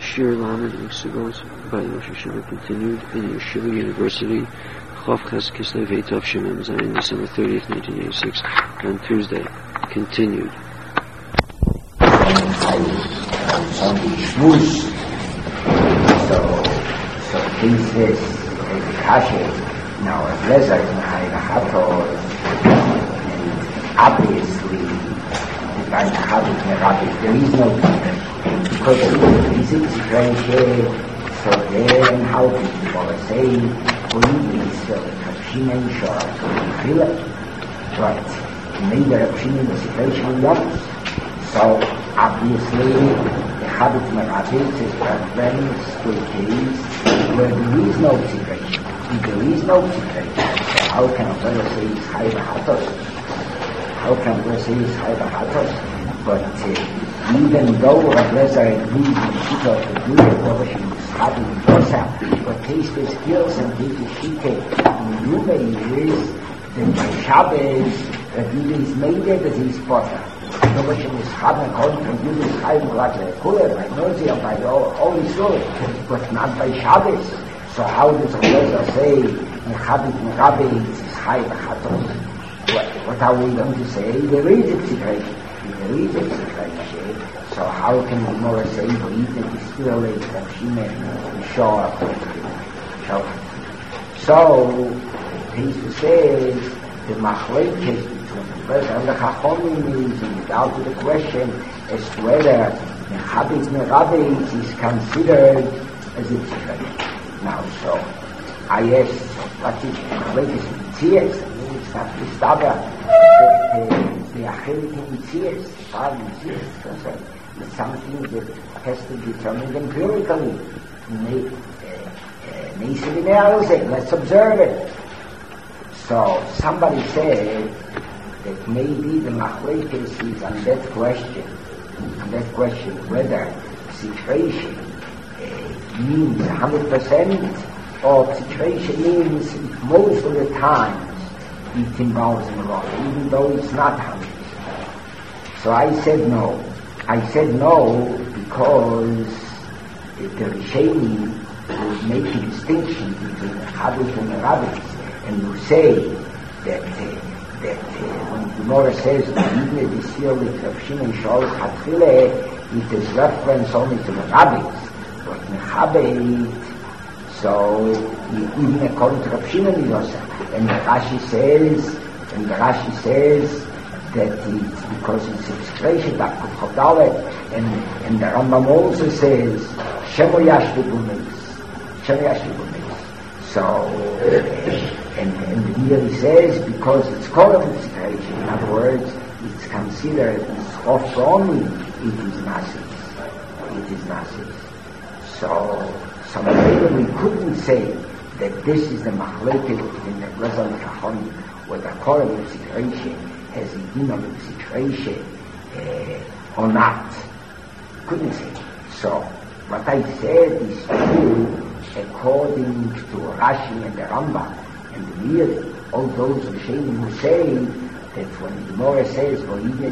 Shir Lamed weeks ago by Rosh Hashanah continued in Yeshiva University, Chof Ches Kislev Eitov Shemem Zayin, December 30th, 1986, on Tuesday. Continued. So this is Kasher. Now, a blizzard in Hayahato, obviously, by the habit there is no difference. Because this is differentiated, so there and how people say, police, Rapshimen, Shor, but maybe Rapshimen was situation young. So, obviously, the habit Merabit is reference to a case where there is no situation. If there is no situation, so how can a brother say it's Hayahatos? How can we say it's Hayahatos? But even though Rav Lezer agrees in the Shita of the Judah, Kovashim is having Dosa, but taste the skills and take the Shita in Yume is that by Shabbos, Rav Yudah is made it as his Posa. Kovashim is having according to Yudah is having like a cooler, by Nozia, by all his good, but not by Shabbos. So how does Rav Lezer say, Mechabit Merabit is Hayahatos? What are we going to say? There is a situation. So how can we more say that it's still a Rapshimen Shor? So he says the machlokes between the first and the Chachomim is in doubt to the question as to whether the Chabit Merabit is considered as a tzivay. Now, so I ask, what is machlokes Mitzias? It's not the Stava. The Achelik in Mitzias, is something that has to be determined empirically. Let's observe it. So somebody said that maybe the machlokes is on that question whether situation means 100% or situation means most of the time it involves in law, even though it's not 100%. So I said no. Because the Rishonim would make a distinction between the Chabit and the Rabbis, and you say that when the Gemara says even this year with Rav Shimon Shol Chatfile, it is reference only to the Rabbis, but Mechabit. So even according to Rav Shimon Yosef, and the Rashi says that it's because it's a situation that could Chodalet, and the Rambam also says Shemo Yashvigumis. So and here he says because it's called a situation. In other words, it's considered as off only. It is nasis. So maybe we couldn't say that this is the machlokes in the Rezal Chachomim, where the core of the situation has a din of the situation or not. Couldn't say. So what I said is true according to Rashi and the Rambam, and really all those Rishonim who say that when the Gemara says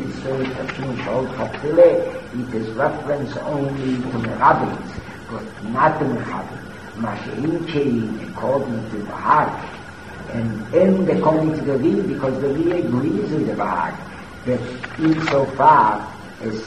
it is reference only to the rabbis, but not to the Mechabit. Masha'inke according to the Bahag, and according to the Ri, because the Ri agrees with the Bahag, that insofar as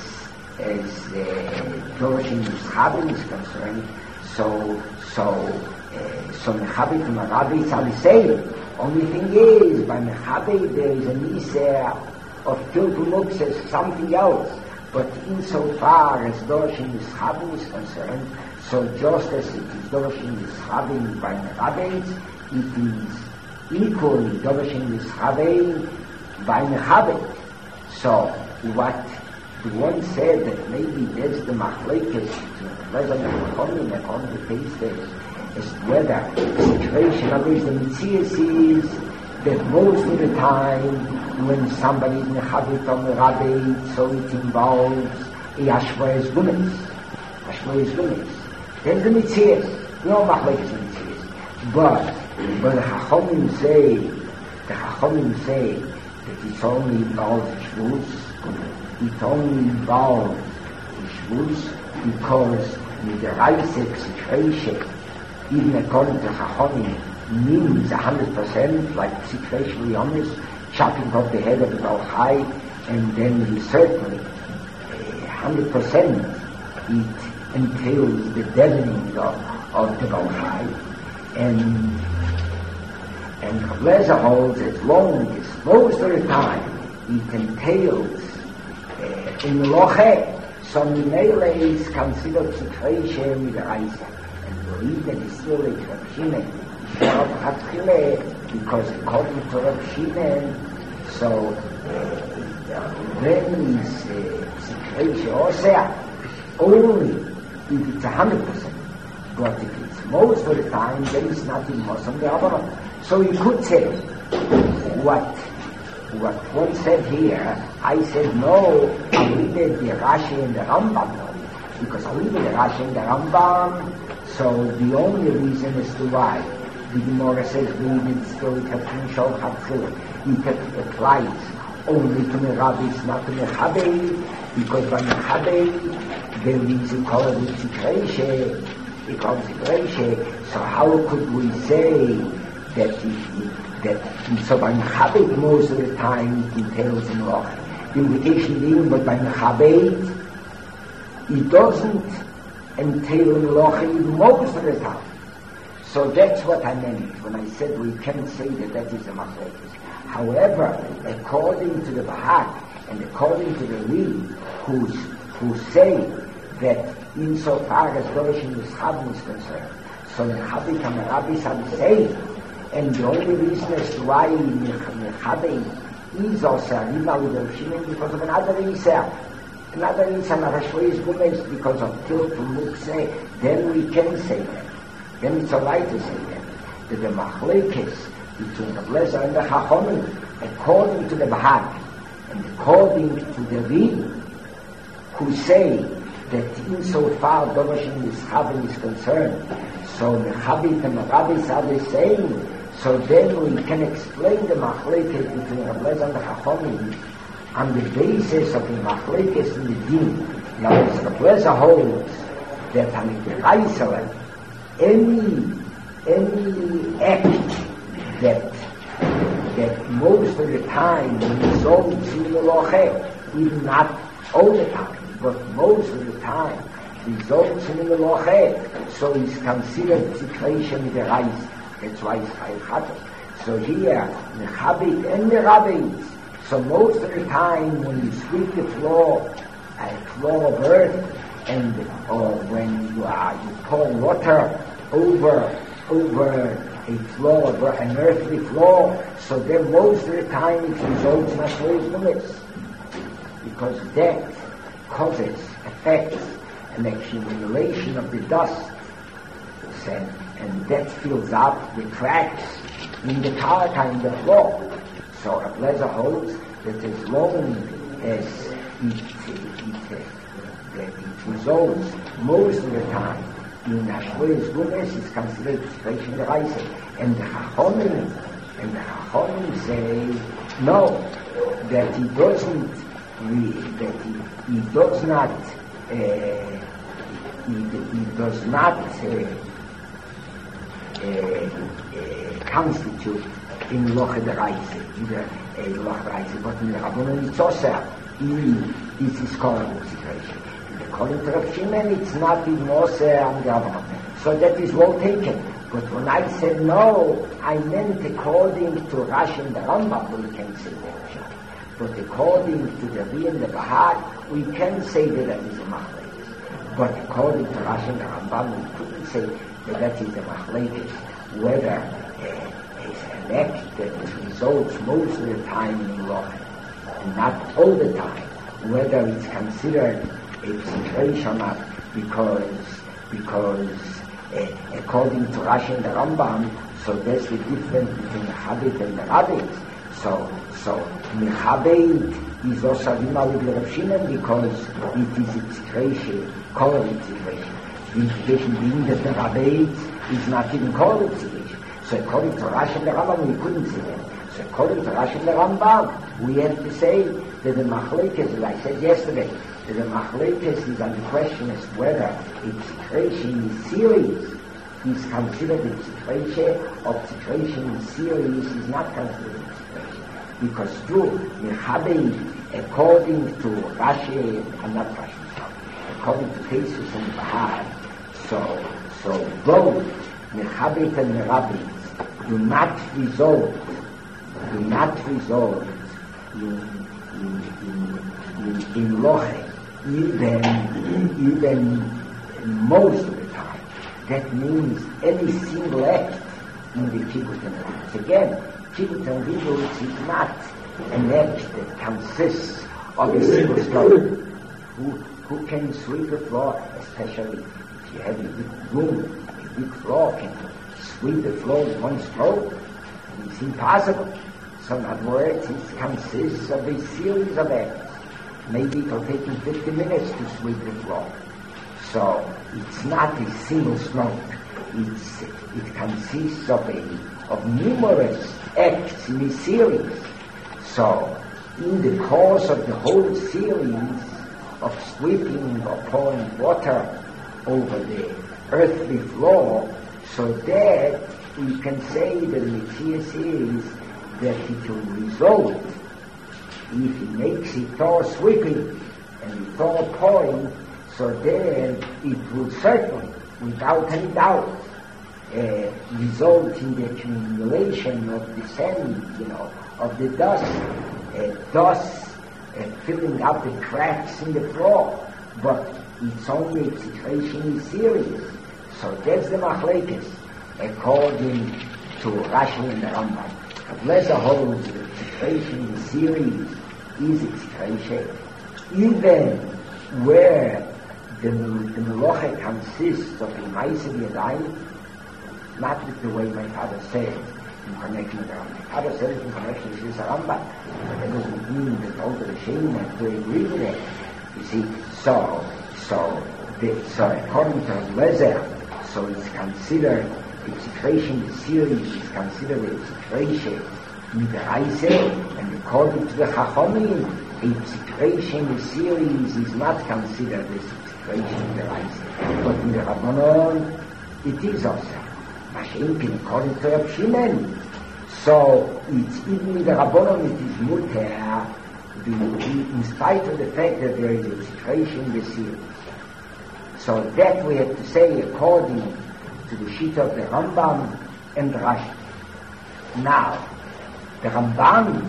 Dorshim Mechabit is concerned, so Mechabit and Rabbis are the same. Only thing is, by Mechabit there is a Niseh of Tilpumukses, something else. But insofar as Dorshim Mechabit is concerned, so just as it is Dorshim Mechabit by Mechabit, it is equally Dorshim Mechabit by Mechabit. So what the one said that maybe there's the machlokes between the Rezal and the according to cases as whether the situation of the Mitzias is that most of the time when somebody is Mechabit on the Rabbi, so it involves a Ashva's Gumis. There's the Mitzias, no machlokes in Mitzias. But the Chachomim say that it only involves Shvus. It only involves Shvus because with the Reise Tzikreishe, even according to Chachomim, means 100%, like Tzikreishe honest, chopping off the head of the Baal Chai, and then he certainly 100% it entails the deadening of the Baal Chai, and Kabbalah holds as long as most of the time it entails in the Loche, so Mimele is considered Tzikreishe with the Reise, and believe that it's still a Rav Shimon, because according to Rav Shimon, so then is Tzikreishe Oseh only if it's 100%, but if it's most of the time, then it's not in Mosam the Abaram. So you could say what one said here. I said no, I read the Rashi and the Rambam, no, because I read the Rashi and the Rambam. So the only reason as to why the Gemara says we need still it applies only to the rabbis, not to the Chabei, because by the Chabei there is a call of Tzikreishe, so how could we say that so by Chabei most of the time it entails in Loch? The invitation being, but by Chabei it doesn't entail in Loch most of the time. So that's what I meant when I said we can't say that is a machlokes. However, according to the Bahag and according to the Reed, who say that insofar as Dorshim Yischaben is concerned, so the Chabit and the rabbis are the same, and the only reason as to why Chabit is also a riba with Rav Shimon because of another reason. Another reason, Arashwei's Gumes, because of Tilt to Mukse, then we can say that. Then it's all right to say that. That the machlekes between the Blazer and the Chachomim, according to the Bahag and according to the Reed, who say that insofar Dorshim Yischaben is concerned, so the Chabit and the rabbis are the same, so then we can explain the machlekes between the Blazer and the Chachomim on the basis of the machlekes in the Din. Now, as the Blazer holds that on the Reisele, any act that most of the time results in the Loche, even not all the time, but most of the time results in the Loche, so it's considered Tzikreishe with the Reis. That's why it's Chayil Chatos. So here, the Chabit and the rabbis, so most of the time when you sweep the floor, a floor of earth, or when you pour water over a floor, an earthly floor, so then most of the time it results in a slave's because that causes, affects an accumulation of the dust, and that fills up the cracks in the karaka, in the floor. So a Blazer holds that as long as it results most of the time in Hashvoy's Gumes is considered Tzikreishe the Reise. And the Chachomim say no, that he doesn't, he does not constitute in Loch the Reise, in the Loch Reise, but in the Rabbanon it's also it is called Tzikreishe. According to Rav Shimon, it's not in Moshe and Gavram. So that is well taken. But when I said no, I meant according to Rashi and the Rambam, we can say that. But according to the Ri and the Bahag, we can say that is a machlekes. But according to Rashi and the Rambam, we couldn't say that is a machlekes. Whether it's an act that results most of the time in Loch, and not all the time, whether it's considered a Tzikreishe or not, because according to Rashi and the Rambam, so there's the difference between the Chabit and the rabbis. So the Chabit is also Rima with Rav Shimon because it is a Tzikreishe, called a Tzikreishe. The implication being that the Rabbis is not even called a Tzikreishe. So according to Rashi and the Rambam, we couldn't say that. So according to Rashi and the Rambam, we have to say that the machlekes, as I said yesterday, that the machlekes is on the question as whether its situation in series is considered a situation, or situation in series is not considered a situation. Because true, according to Rashi, and not Rashi, according to cases in the Bahar, so both Mechabit and Merabit do not result in loche, even most of the time. That means any single act in the Kibbutz and Ributz. Again, Kibbutz and Ributz is not an act that consists of a single stroke. Who can sweep the floor, especially if you have a big room, a big floor, can sweep the floor with one stroke? It's impossible. So in other words, it consists of a series of acts. Maybe it will take you 50 minutes to sweep the floor. So it's not a single stroke. It consists of numerous acts in a series. So in the course of the whole series of sweeping or pouring water over the earthly floor, so that we can say that the Metzias is that it will result, if he makes it all sweeping and it all pouring, so then it will certainly, without any doubt, result in the accumulation of the sand, of the dust, filling up the cracks in the floor. But it's only a situation in series. So that's the machlekes, according to Rashi and the Rambam. Lezer holds that the situation in series is a situation, even where the meloche consists of a ma'aseh yadayim, not with the way my father said in connection with the Rambam. My father said it in connection with the Rambam, but that doesn't mean that all the Rishonim have to agree with it. You see, so according to Lezer, so it's considered a situation, the series is considered a situation midaraisa, and according to the Chachamim, a situation, the series is not considered a situation midaraisa. But in the Rabbanon, it is also. Mashenkin, according to Reb Shimon. So it's even in the Rabbanon, it is muter, in spite of the fact that there is a situation in the series. So that we have to say according to the sheet of the Rambam and the Rashi. Now, the Rambam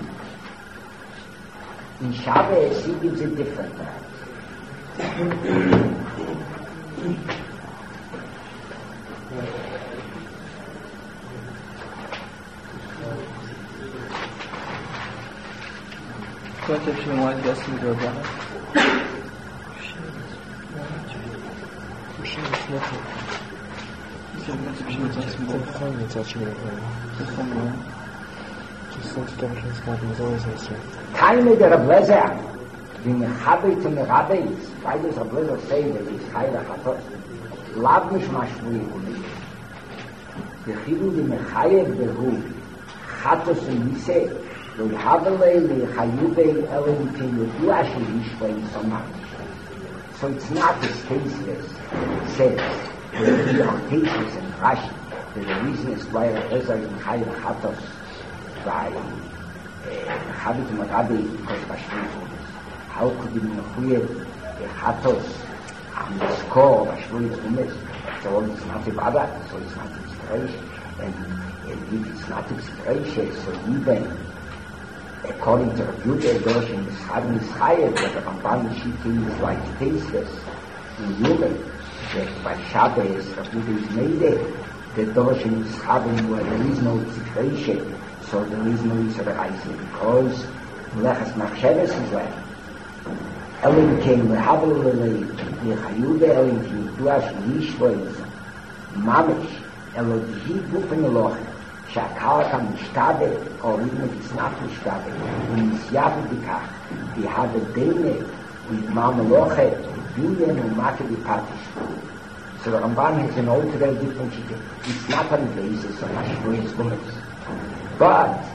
in Shabbos, he gives a different time. Quanto tempo não é dessa jogada? Keine der Bläser, die Mechabit und Mechabit, beides der Bläser say that it's Chayla Chatos, lav mich mashvui ulit. The Chidu die Mechayev behu, Chatos und Nise, lo Yahavele, lo Yachayubei, Elim, Kim, Yudu Ashli, Yishvei, Somach. So it's not as tasteless, it says, that we are tasteless and Rashi, that the reason is why Ezer in Chayla Chatos, by Chabit and Marabi, because Bashvui. How could be Mechuyev, the Chatos, on the score of Bashvui Umes? After all, it's not a Baba, so it's not inspiration. And if it's not inspiration, so even according to the Yudah Dosh in the Schadin Yisrael, that the Ramban Shiki is like tasteless in human, that by Shabbos, the Yudah is made it, the Dosh in Schadin where there is no inspiration, so there is no Yisrael, because Melechas Machshavos is left. Elim came Mehabel Yechayude, Elim came Duash Yishvois, Mamish, Elodhi Gufen Eloch, Shakalaka Mishtabe, or even if it's not Mishtabe, when it's Yabudikach, we have a Dene with Mamelochet, Billion and Makabi Patish. So the Ramban has an altogether different shit. It's not on the basis of Mashvois Gumets. But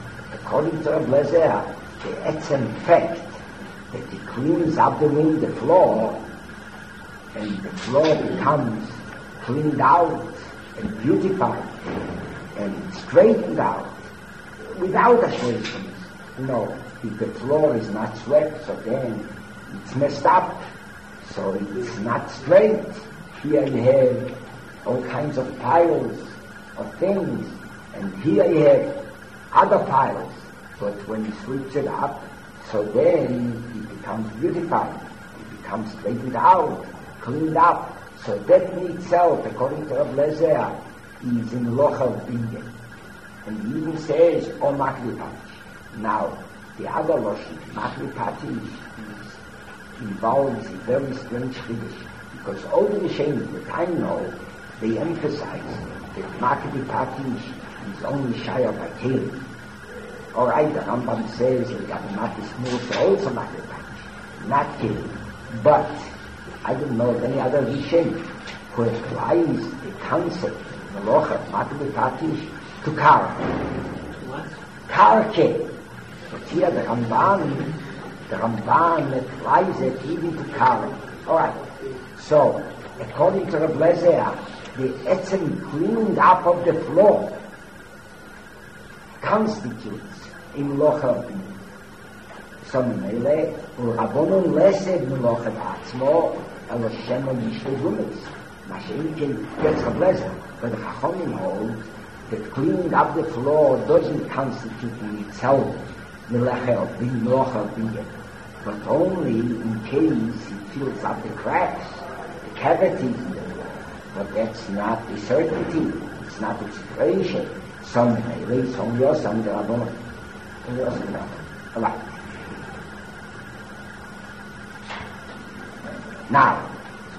According to Reb Lezer, the etzem fact that he cleans up the floor, and the floor becomes cleaned out and beautified and straightened out without a shrinkage. No, if the floor is not swept, so then it's messed up, so it's not straight. Here you have all kinds of piles of things, and here you have other piles. But when he sweeps it up, so then it becomes beautified, it becomes straightened out, cleaned up. So that in itself, according to Reb Lezer, is in lochal binyan. And he even says, O Maklipatish. Now, the other Lashon, Maklipatish, involves a very strange chiddush, because all the Rishonim that I know, they emphasize that Maklipatish is only Shaya by Kelim. All right, the Rambam says that Maklipatish Musa also Maklipatish, not Kelim. But I don't know of any other Rishonim who applies the concept of the Locha Maklipatish to Karke. What? Karke. But here the Ramban applies it even to Karke. All right. So, according to Reb Lezer, the etzem cleaned up of the floor constitutes in Locha. So, Mele, Rabbonon lesed Locha Atzmo, El Hashem Yishlevumis. Mashiach gets Reb Lezer, but the Chachamim hold that cleaning up the floor doesn't constitute in itself Melacha, but only in case it fills up the cracks, the cavities in the floor. But that's not the certainty, it's not the situation. Some may some yes, some the Rabbanon. All right. Now,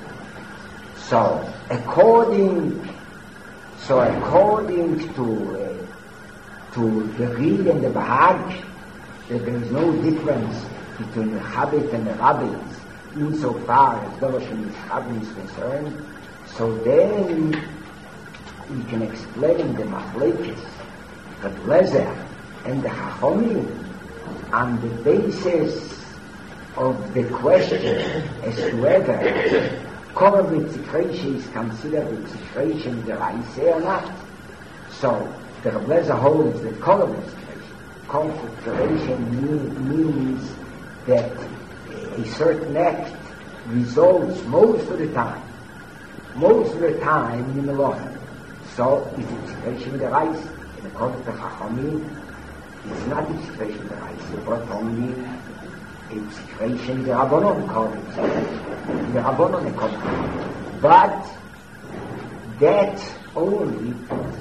so according to the Real and the Bahag, that there is no difference between the Chabit and the Rabbis insofar as Doroshin Mishabim is concerned, so then we can explain the Machlekes, the Lezer and the Chachomim on the basis of the question as to whether Korovit Zikreisha is considered a Zikreisha Deraisa or not. So the Lezer holds that Korovit Zikreisha means that a certain act results most of the time in the law. So is it Zikreisha Deraisa? And according to Chachamim, it's not a Zikreisha Deraisa, but only a Zikreisha Derabbanon called it. The Rabbanon called. But that only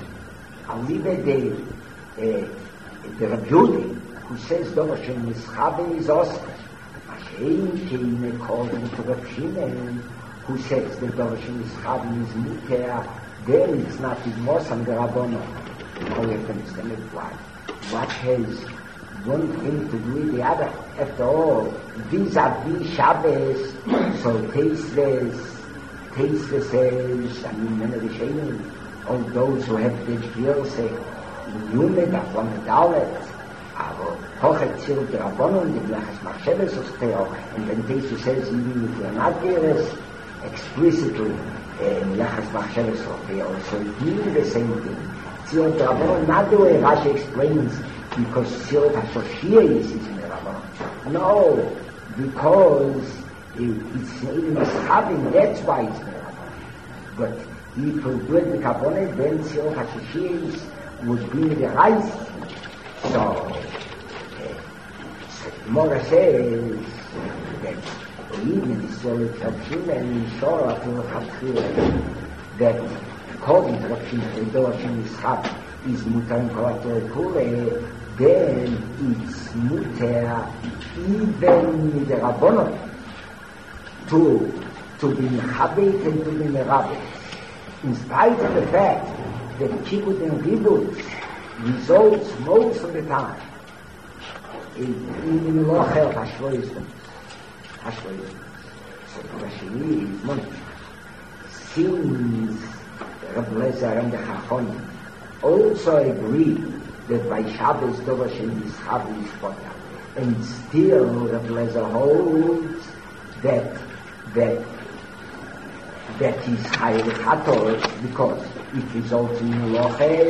Alibe the Rabbi who says Doroshin Mischaben is Oscar. Mashein came according to Rav Shimon who says that Doroshin Mischaben is Muter, then it's not in Mosam the Rabbanon. Now we have to understand it why. What has one thing to do with the other? After all, vis-a-vis Shabbos, so tasteless says, I mean, many Rishonim, all those who have the Jfir say, the Yumed, Afon Dalet, aber Hochet Zil der Rabbanon, the Blachas Machsheves of Teo, and then Tesu says, even if you're not there, explicitly, Blachas Machsheves of Teo, so it means the same thing. Zil der Rabbanon, not the way Rashi explains, because Zil HaShoshia is in the Rabbanon. No, because it's even Mishabim, that's why it's in the Rabbanon. But if you do it the Kabbalah, then Zil HaShoshia would be the right. So, Mora says that even the story of Shimon and Shora to Chachir, that according to Rav Shimon, the Doroshin Mischab is Muter and Korator Kule, then it's Muter even in the Rabbanon to be Mechabit and to be Merabit. In spite of the fact that Kibbut and Ribut results most of the time in Lochel Hashloism. So Rashidi is not. Since Reb Lezer and the Chachomim also agree that by Shabbos Dover Shemischabe is potter. And still the Blazer holds that is Hayel Chator, because it results in the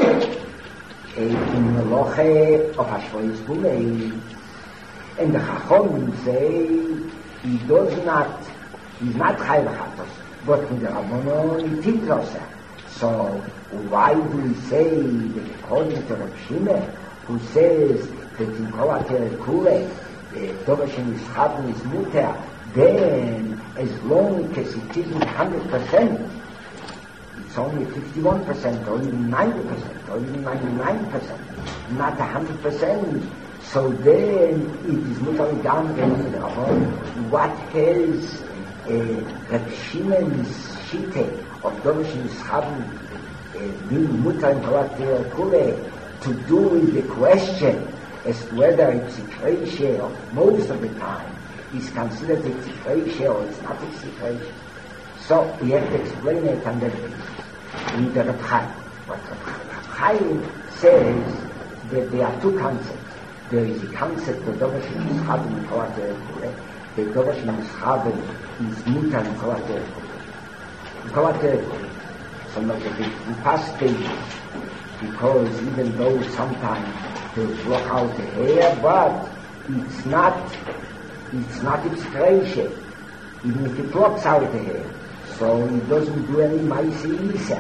Loche of Hashvois Bumei. And the Chachomim say he's not Hayel Chator, but in the Rabbanon it is Rosa. So why do we say that according to Rav Shimon, who says that in Kolater Kule, Dover Shemischabe is Mutter, then as long as it isn't 100%, it's only 51%, or even 90%, or even 99%, not 100%. So then it is Mutter down in the Rabbanon. What has Rav Shimon's Shite of Dover Shemischabe being Mutter in Kolater Kule to do with the question as to whether it's a ratio of most of the time is considered a ratio or it's not a ratio. So we have to explain it under in the Rav Chaim. What Rav Chaim says that there are two concepts. There is a concept that Dover Shemischabe in Kolater Kule. The Dover Shemischabe is Mutter in Kolater Kule. So not a big past stages, because even though sometimes they block out the hair, but it's not expression, even if it blocks out the hair. So it doesn't do any Maisi Isa.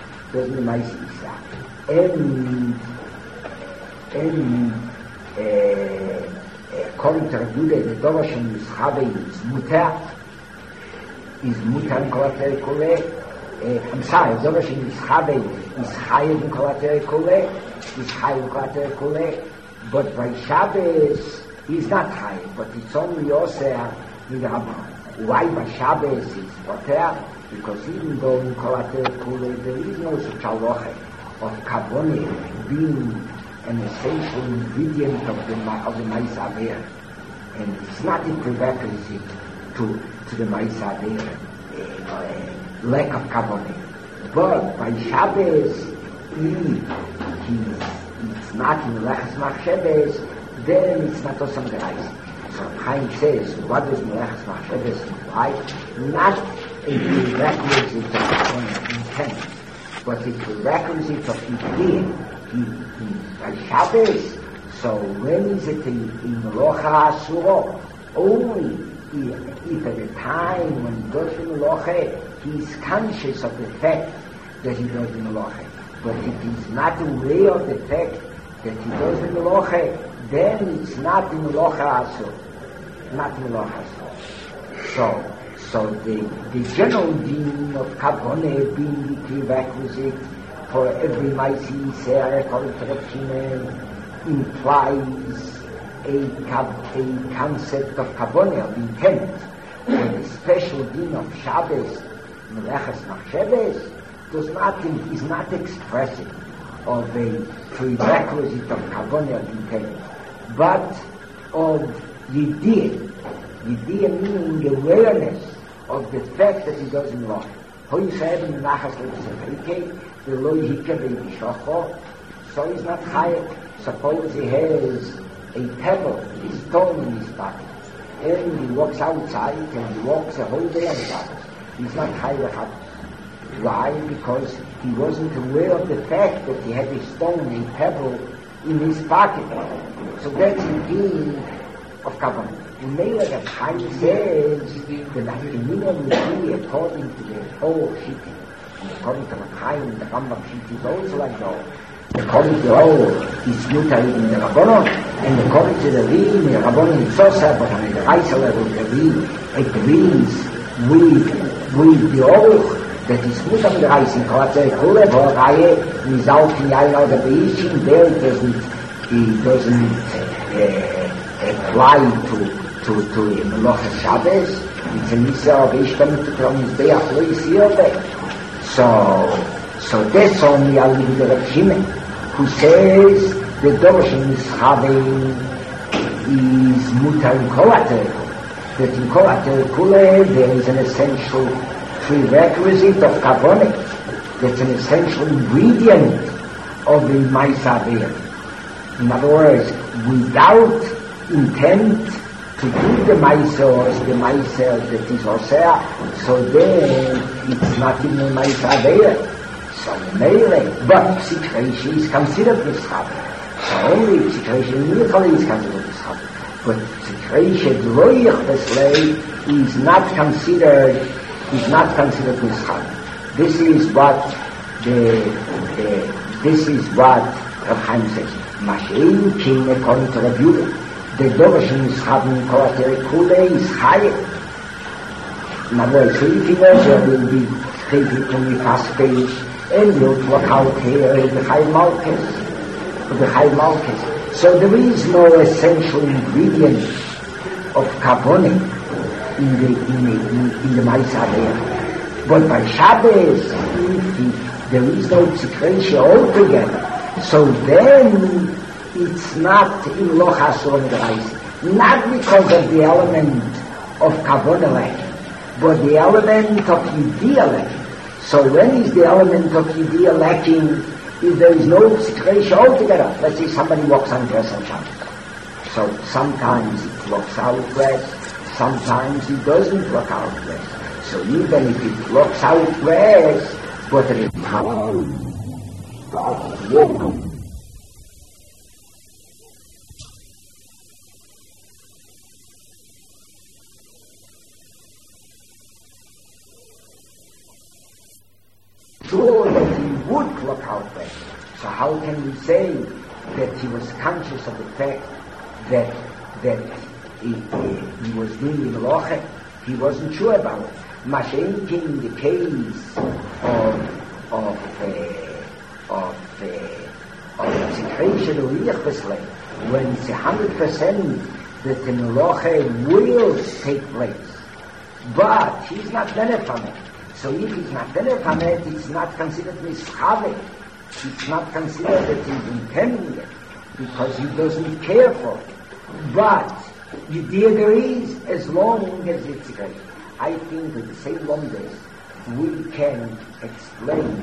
According to Rabbi, the Dover Shemischabe is Mutter in Kolater Kule. I'm sorry, Dover Shemischabe is Hayel in Kolater Kule, but by Shabbos he's not Hayel, but it's only Yoser with the Rabban. Why by Shabbos is Poter? Because even though in Kolater Kule there is no such halacha of Kavone being an essential ingredient of the Mais Aver, and it's not a prerequisite to the Mais Aver, lack of Kavone. But by Shabbos, it's not in Melechas Machshavos, then it's not also Gerais. So Chaim says, what does Melechas Machshavos imply? Not a prerequisite of intent, but a prerequisite of idea. By Shabbos, so when is it in Melocha Asuro? Only if at the time when he does the Melocha, he is conscious of the fact that he does the Melocha. But if he is not aware of the fact that he does the Melocha, then it's not the Melocha Asur. Not the Melocha Asur. So the general deen of Kavone being the prerequisite for every Maisi Yisrael according to Rav Shimon implies a concept of Kavone, of intent. And the special deen of Shabbos, Melechas Machshavos, is not expressive of a prerequisite of Kavone, of intent, but of Yidiyah. Yidiyah meaning awareness of the fact that he doesn't lie. So he's not chayav. Suppose he has a pebble, a stone in his pocket, and he walks outside and he walks a whole day on the pocket. He's not chayav. Why? Because he wasn't aware of the fact that he had a stone, a pebble in his pocket. So that's the deen of Kavanah. And Mela that Chaim says the Nafkamina will be according to the whole Shittim. According to the Chaim, the Rambam Shittim is also like that. According to the whole, it's Mutar in the Rabbanon, and according to the Rim, the Rabbanon is Sosa, but on the Reisa level, the Rim agrees with the Oruch that is Mutar in the Reisa, in Kolater Kule, but Raye, without the Yaina of the Beishim, there it doesn't apply to Melechas Shabbos. It's an Israel of Ishtam to from Mizbeach lo Yisirbe. So that's only a little bit of Shimon, who says the Dover Shemischabe is Mutar in Kolater. That in Kolater Kule there is an essential prerequisite of Kavoneh. That's an essential ingredient of the Mais Aver. In other words, without intent to do the Meiser that is Osea, so then it's not in the Meiser there. So Mele, but Psikreshi is considered Mischaber. So only Psikreshi Michali is considered Mischaber. But Psikreshi Droich Beslei is not considered Mischaber. This is what Rav Chaim says. Mashein King according to Rav Yehuda. The Dovashin Mischaber Kolatere Kule is higher. Now, so if you measure, will be taken from the first page. And you'll look out here in the high Malchus. So there is no essential ingredient of carbonic in the Maisa there. But by Shabbos, there is no Psikreshi altogether. So then it's not in Lochas or Reis. Not because of the element of carbonelec, but the element of Yudiyalec. So when is the element of Yudiyah lacking if there is no Psikreshi altogether? Let's say somebody walks undressed on Shabbos. So sometimes it walks out dressed, sometimes it doesn't walk out dressed. So even if it walks out dressed, but it is sure that he would look out there. So how can we say that he was conscious of the fact that he was doing the Loche? He wasn't sure about it. Mashenki in the case of Psikreshi Ruach Beslei, when it's 100% that the Loche will take place, but he's not benefiting. So if it's not benefited, it's not considered Mischaber. It's not considered that he's intending it, because he doesn't care for it. But Yudiyah there is, as long as it's great. I think with the same wonders, we can explain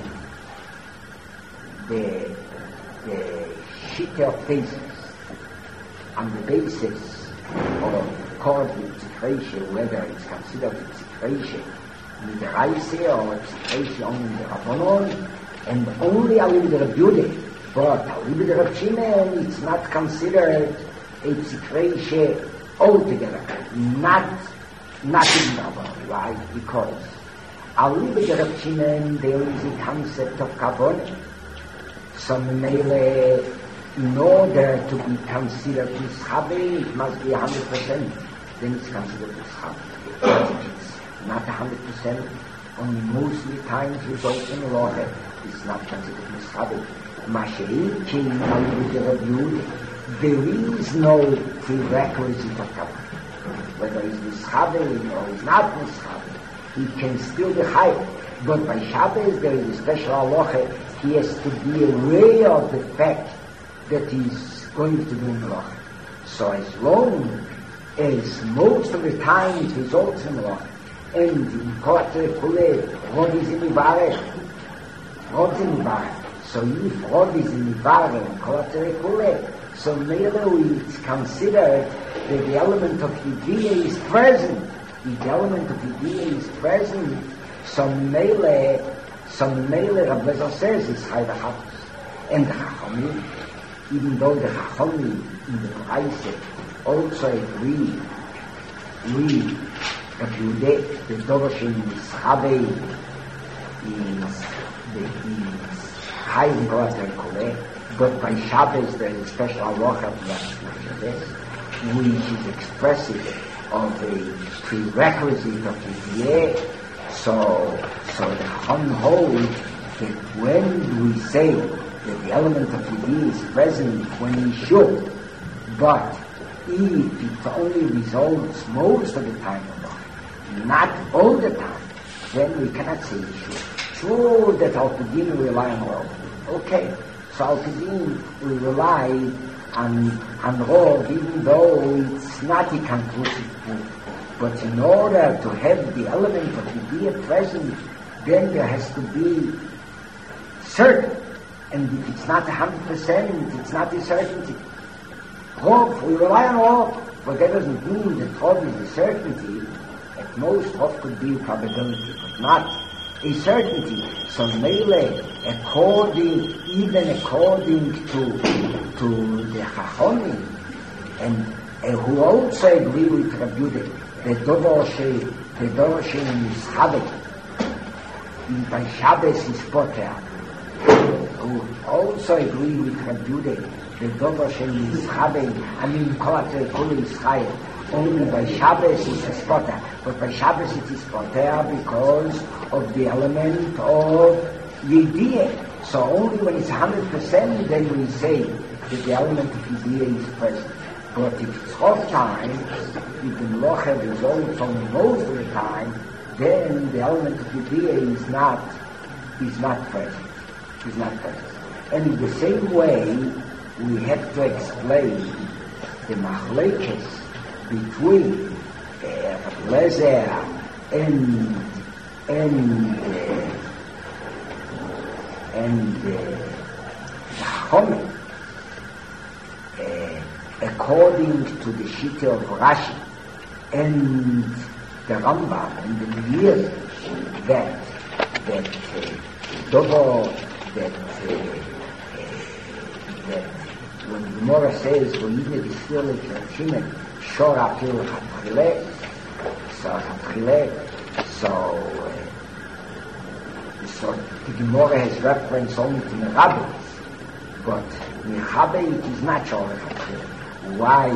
the Shitta of Tesis on the basis of Kord Psikreshi, whether it's considered Psikreshi in the Reise or Psikreshi only in the Rabbanon, and only a little bit of Yehuda. But a little bit of Shimon, it's not considered a Psikreshi altogether. Not in Rabbanon. Why? Because a little bit of Shimon, there is a concept of Kavod. So in order to be considered Mischaber, it must be 100%. Then it's considered Mischaber. But it's not 100%. Only mostly times results in law. It's not considered Mischaber. Mashein came out with the review. There is no prerequisite of Kavod. Whether he's Mischaber or he's not Mischaber, he can still be higher. But by Shabbos there is a special halacha. He has to be aware of the fact that he's going to do Melacha. So as long as most of the time it results in Melacha, and in Kotel Kule, Rod is in Ibarech. Rod's in Ibarech. So if Rod is in Ibarech and Kotel Kule, so merely it's considered that the element of Yudiyah is present. If the element of Yudiyah is present, so merely Rav Lezer says it's Chai V'Chavos. And the Chachamim, even though the Chachamim in the Braise also agree that Yehuda, the Dovashin Mischaber is Chai V'Kotel, but by Shabbos there is a special halacha which is expressive of the prerequisite of Yudiyah. So the Chacham holds that when we say that the element of Yudiyah is present when we should, but if it only results most of the time, not all the time, then we cannot say we should. True that Al-Pidin rely on Rov. Okay, so Al-Pidin will rely on Rov even though it's not a conclusive proof. But in order to have the element of Yudiyah present, then there has to be certain And if it's not 100%, it's not a certainty. Hope, we rely on hope, but that doesn't mean that hope is a certainty. At most, hope could be a probability, but not a certainty. So Mele, even according to the Chachamim, and who also agree with Rabbi Yehuda, the Dover Mishabed, by Shabbos is Potter, who also agree with Rabbi Yehuda, the Dover Mishabed, Kolat Kol Israel, only by Shabbos it is Potter, but by Shabbos it is Potter because of the element of Yediyah. So only when it's 100% then we say that the element of Yediyah is present. But if it's half time, if the Melocha results from most of the time, then the element of Yediyah is not present. Is not present. And in the same way, we have to explain the machlekes between Lezer and Chachamim, according to the Shitta of Rashi and the Rambam and the Meir, that when the Gemara says "V'yidne b'sirlik Shimon shor afil chatchile," so the Gemara has reference only to Merabes, but Mechabe is not shor chatchile. Why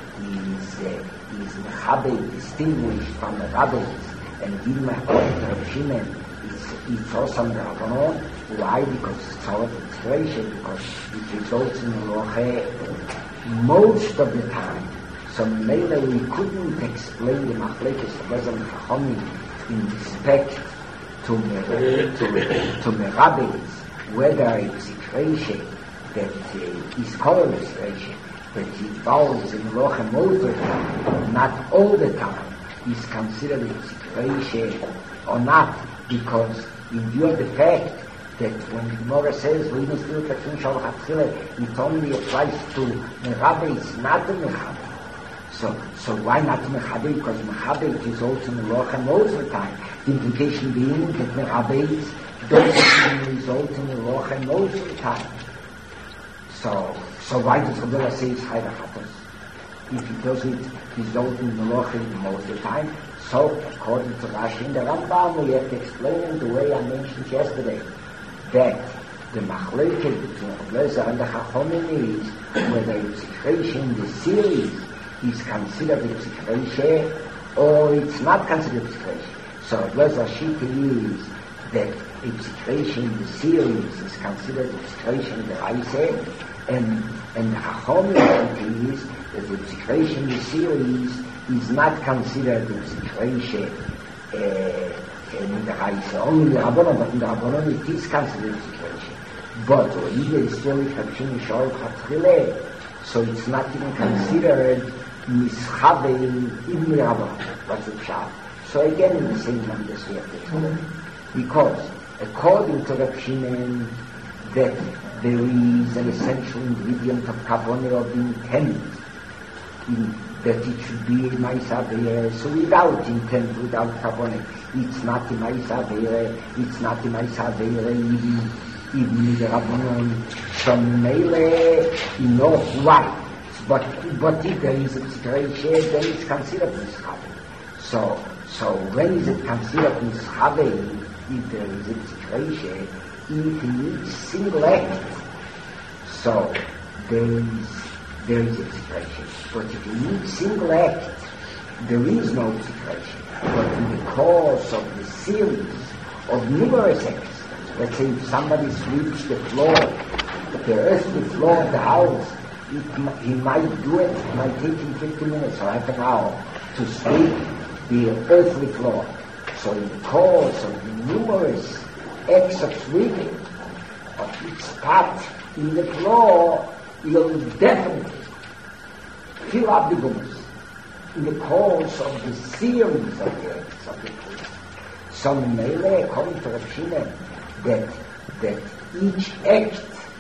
is Mechabe distinguished from Merabes and Dilma of Shimon? It's also the Rabbanon. Why? Because it's all of inspiration, because it results in Melocha most of the time. So maybe we couldn't explain the Machlekes of Lezer and Chachamim in respect to Merabes, whether it's a creation that is called a creation, but it involves in Melocha most of the time, not all the time, is considered a creation or not, because in view of the fact that when the Gemara says it only applies to Merabes, not to Mechabe. So why not to Mechabe? Because Mechabe is also Melocha most of the time. The implication being that Merabes doesn't result in Melocha most of the time. So why does Rabbi say it's Chayda Chatos? If it doesn't result in Melocha most of the time, so according to Rashi and the Rambam, we have to explain the way I mentioned yesterday, that the machlekes between Lezer and the Chachamim is whether it's creation, the series is considered a creation or it's not considered a creation. So Lezer Shita is that a creation, the series is considered a creation, the Raise, and the Chachamim is that the creation, the series is not considered a creation. In the Raise, only the Rabbanon, but in the Rabbanon it is considered a situation. But Yediyah is still Chachamim Shor Chatchile, so it's not even considered Mischabe in the Rabbanon. What's the pshat? So again, in the same numbers we have to explain. Because according to Reb Shimon, that there is an essential ingredient of Kavanah of intent, that it should be Ma'aseh, so without intent, without Kavanah, it's not the Ma'aseh, it's not the Ma'aseh, even the Rabbanon, some Mele, right. But if there is a Tzikreishe, then it's considered Mischabe. So when is it considered Mischabe, if there is a Tzikreishe, if each single act, so there is a Tzikreishe. But if in each single act, there is no Tzikreishe. But in the course of the series of numerous acts, let's say if somebody sweeps the floor, the earthly floor of the house, he might do it, it might take him 15 minutes or half an hour to sweep the earthly floor. So in the course of the numerous acts of sweeping of each spot in the floor, he'll definitely fill up the booms in the course of the series of the acts of the place. So Mele, according to Reb Shimon, that each act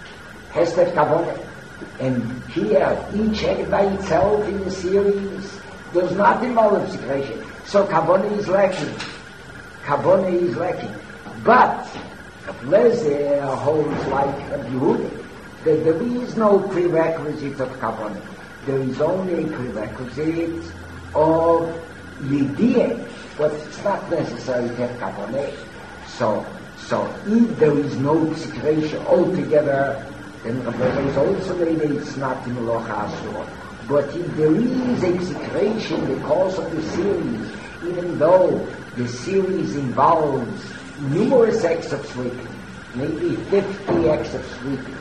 has that Kavanah. And here, each act by itself in the series does not involve secretion. So Kavanah is lacking. Kavanah is lacking. But Lezer holds like Rabbi Yehuda that there is no prerequisite of Kavanah. There is only a prerequisite of Yediyah, but it's not necessary to have Kavanah. So if there is no secretion altogether, then Rabbi is also maybe it's not in Melacha Asura. But if there is a secretion because of the series, even though the series involves numerous acts of sleeping, maybe 50 acts of sleeping,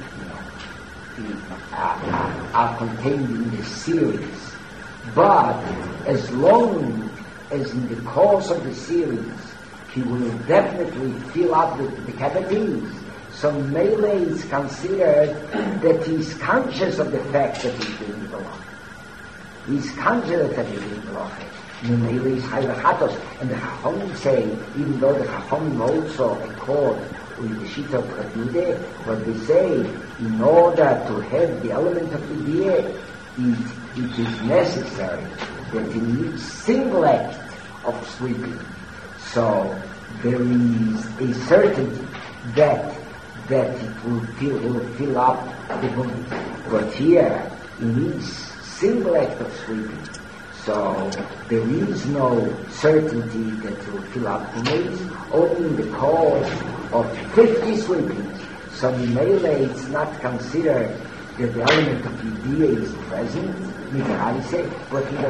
are contained in the series. But as long as in the course of the series he will definitely fill up the cavities, so Mele is considered that he's conscious of the fact that he's doing Melacha. He's conscious that he's doing Melacha. Mele is Haylachatos. And the Chachamim say, even though the Chachamim also accord with the Shita of Rabbi, but they say, in order to have the element of Yediyah, it is necessary that in each single act of sleeping, so there is a certainty that it will fill up the room. But here, in each single act of sleeping, so there is no certainty that it will fill up the room, only in the course of 50 sleepings. So in Mele it's not considered that the element of Yediyah is present, but in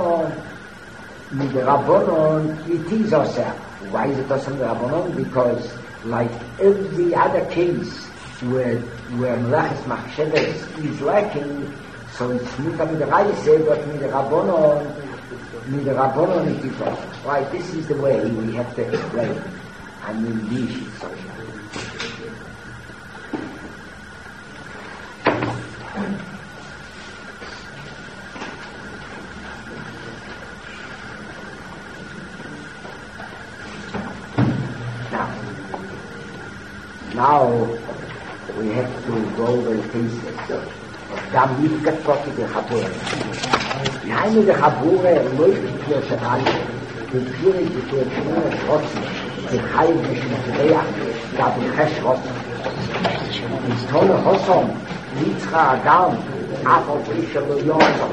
the Rabbanon, it is also. Why is it also in the Rabbanon? Because like every other case where Melachas Machsheves is lacking, so it's not in the Raise, but in the Rabbanon it is also. Right, this is the way we have to explain. I mean, this is so. Now we have to go over the pieces. Dam Yifkat Kotti de Chabure. Behind the Chabure, Leute Pir Shadali, the Piri to Pir Shmona Shotzi, the Chayiv Mishmatureya, Gabi Chesh Rotzi. It's Tone Hosom, Yitzcha Adam, Afal Prisha Lo Yonzo.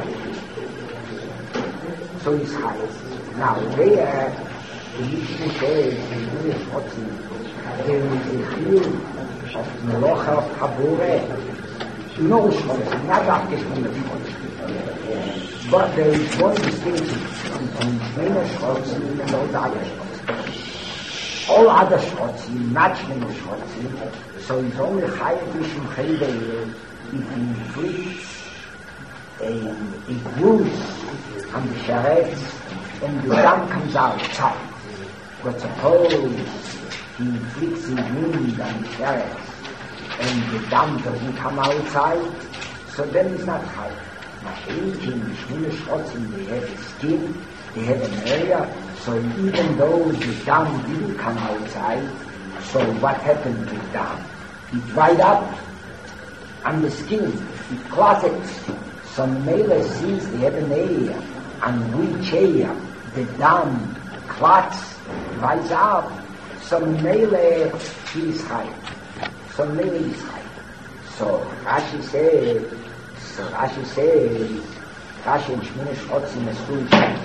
So it's Chayiv. Now there, the Yishmu says, the Piri Shotzi, there is a field of Melacha of Chabure, no Shotzi, not after Shmona Shotzi. But there is one distinction between Shmona Shotzi and all the other Shotzi. All other Shotzi, not Shmona Shotzi, so it's only Chayiv Mishum Chayde if he inflicts a bruise on the Sharetz and the dam comes outside. But suppose he inflicts his wound on the Sharetz and the dam doesn't come outside, so then it's not Chayiv. In Shmona Shotzi, they have a skin, they have an area, so even though the dam didn't come outside, so what happened with the dam? It dried up on the skin, it clotted. So Mele sees they have an area on which area the dam clots, dries up. So Mele is high. So Mele is high. So Rashi says, Rashi and Shmona Shotzi Mesur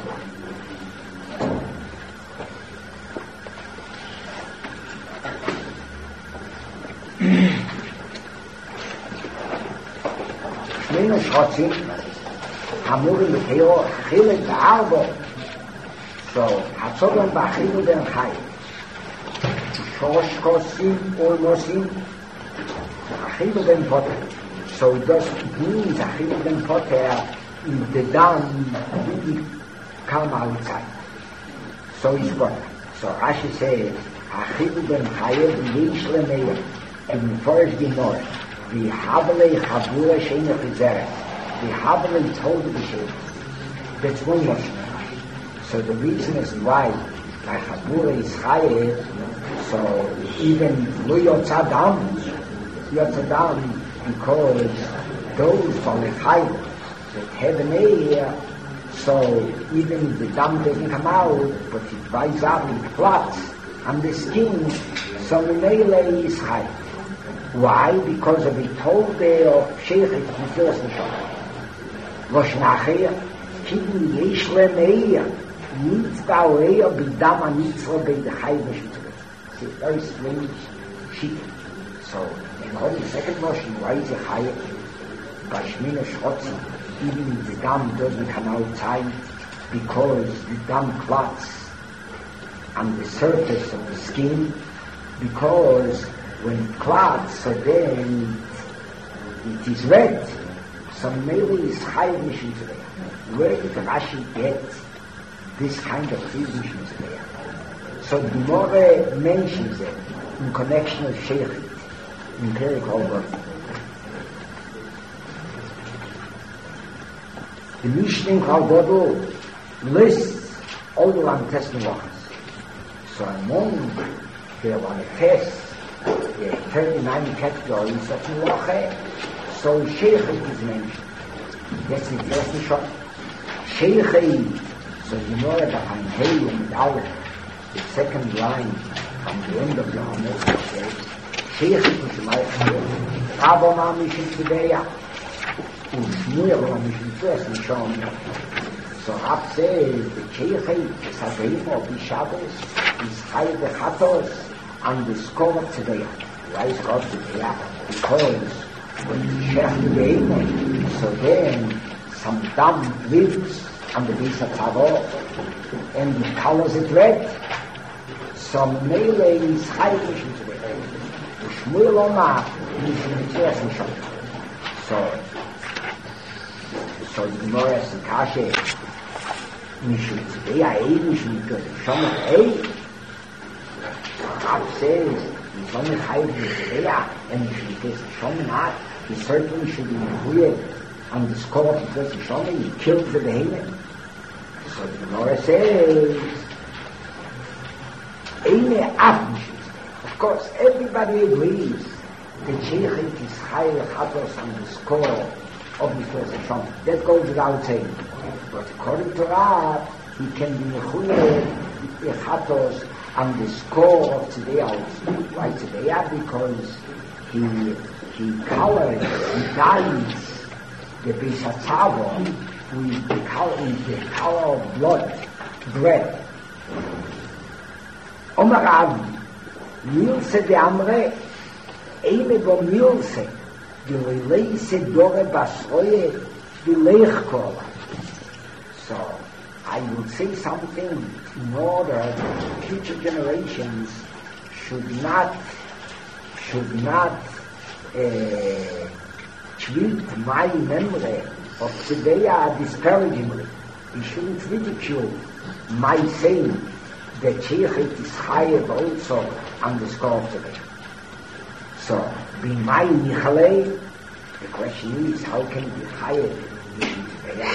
Shmona Shotzi Hamurim B'Keyo Chilek B'Arbo. So Hatzodon B'Achilu Ben Chai Shosh Kosim Olmosim Achilu Ben Poter. So it doesn't mean Achilu Ben Poter if the dam didn't come outside. So it's Poter. So Rashi says Achilu Ben Chayev Yish Lemeir in the first Gemara. The Havle Chabura Sheina Chizeret. The Havle told the Sheina. That's one Lashon. So the reason is why Chabura is Chayev. So even Lo Yotzadam, because those Balefailas that have an air, so even if the dam doesn't come out, but it dries up, it clots on the skin, so Mele is high. Why? Because of the told day of Sheikhet Mithras Neshama. Rosh Nachir, Kidin Yesh Lemeir, Nitzbauer Bidam Anitzro Bei the Chayvish Mitzvah. It's a very strange sheet. So, in all the second Rosh, why is it higher? Bashmina Shotzi, even if the dam doesn't come outside, because the dam clots on the surface of the skin, because when it clots, so then it is red. So maybe it's high mission today. Where did Rashi get this kind of vision today? So the Gemara mentions it in connection with Sheikhit, in Perek Over. The Mishnah in Chalgodo lists all the Old Testament. So among the one test, the 39 categories of Melacha, so Sheikhit is mentioned. That's the first shot. Sheikhit, so you know that I'm Hey and Aleph, the second line from the end of the Amot says, Sheikhit is like Rabba Mamishin Tideya, and Shmuel Mamishin First Nishon. So Rab says, the Sheikhit is a dream of the Shabbos, is Chai the Chatos, and the score of Tideya. Why is God Tideya? Because when you share the Behemoth, so then some dam lives on the base of Tavor, and it colors it red. Some melee is high mission to the end. Shmuel Omar is in the first mission. So the Gemara is in Kashe, Mission today, I mission because Shomach Ei. Rab says, Shomach Hai today, and Mission says Shomach, he certainly should be included on the score of the Shomach, he killed the behemoth. So the Gemara says, Eine Mission. Of course, everybody agrees that Sheikhit is higher Chatos on the score of the first Shomach. That goes without saying. But according to Rab, he can be Mechuyeh the Chatos on the score of today also. Why today? Because he colors, he dyes the Bisatzavo with the color of blood, red. Omar Rab, Milse de Amre, Eine bo Milse, die Leise Dore Basroye, die Leichkola. So, I will say something in order that future generations should not treat my memory of today disparagingly. We shouldn't ridicule my saying that Sheikhit is higher also on the score of today. So, be my Nichale, the question is, how can it be higher than today?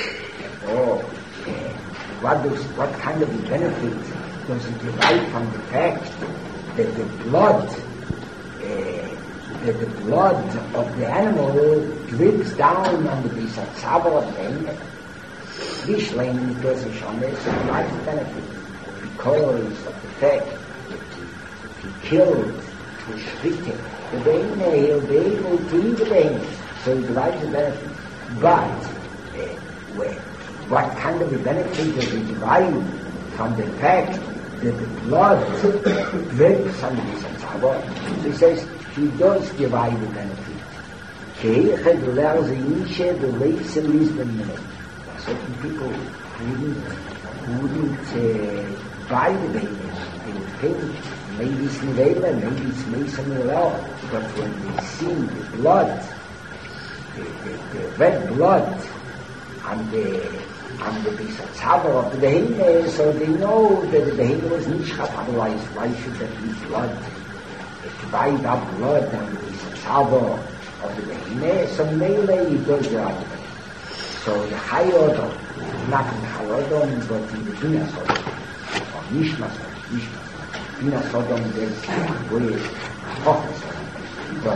What kind of benefit does it derive from the fact that the blood of the animal drips down on the Bisatzava of the animal? This lane does a Shomer, so what benefit? Because of the fact that he killed, to shritek the behemoth, he'll be able to eat the behemoth, so he derives the benefit. But what kind of a benefit does he derive from the fact that the blood drips on the Bisatzava? So he says, he does derive the benefit. Certain people wouldn't buy the babies. They would think maybe it's Nivela, maybe it's Mason Noel. But when they see the blood, the red blood on the Bisatzava of the behemoth, so they know that the behemoth was Nishchat. Otherwise, why should there be blood? Divide up blood on the Bisatzava of the behemoth, so Mele he does the argument. So the high order, not in the high order, but in the Bina Sodom, or Nishma Sodom. Bina Sodom is with Prophet Sodom. But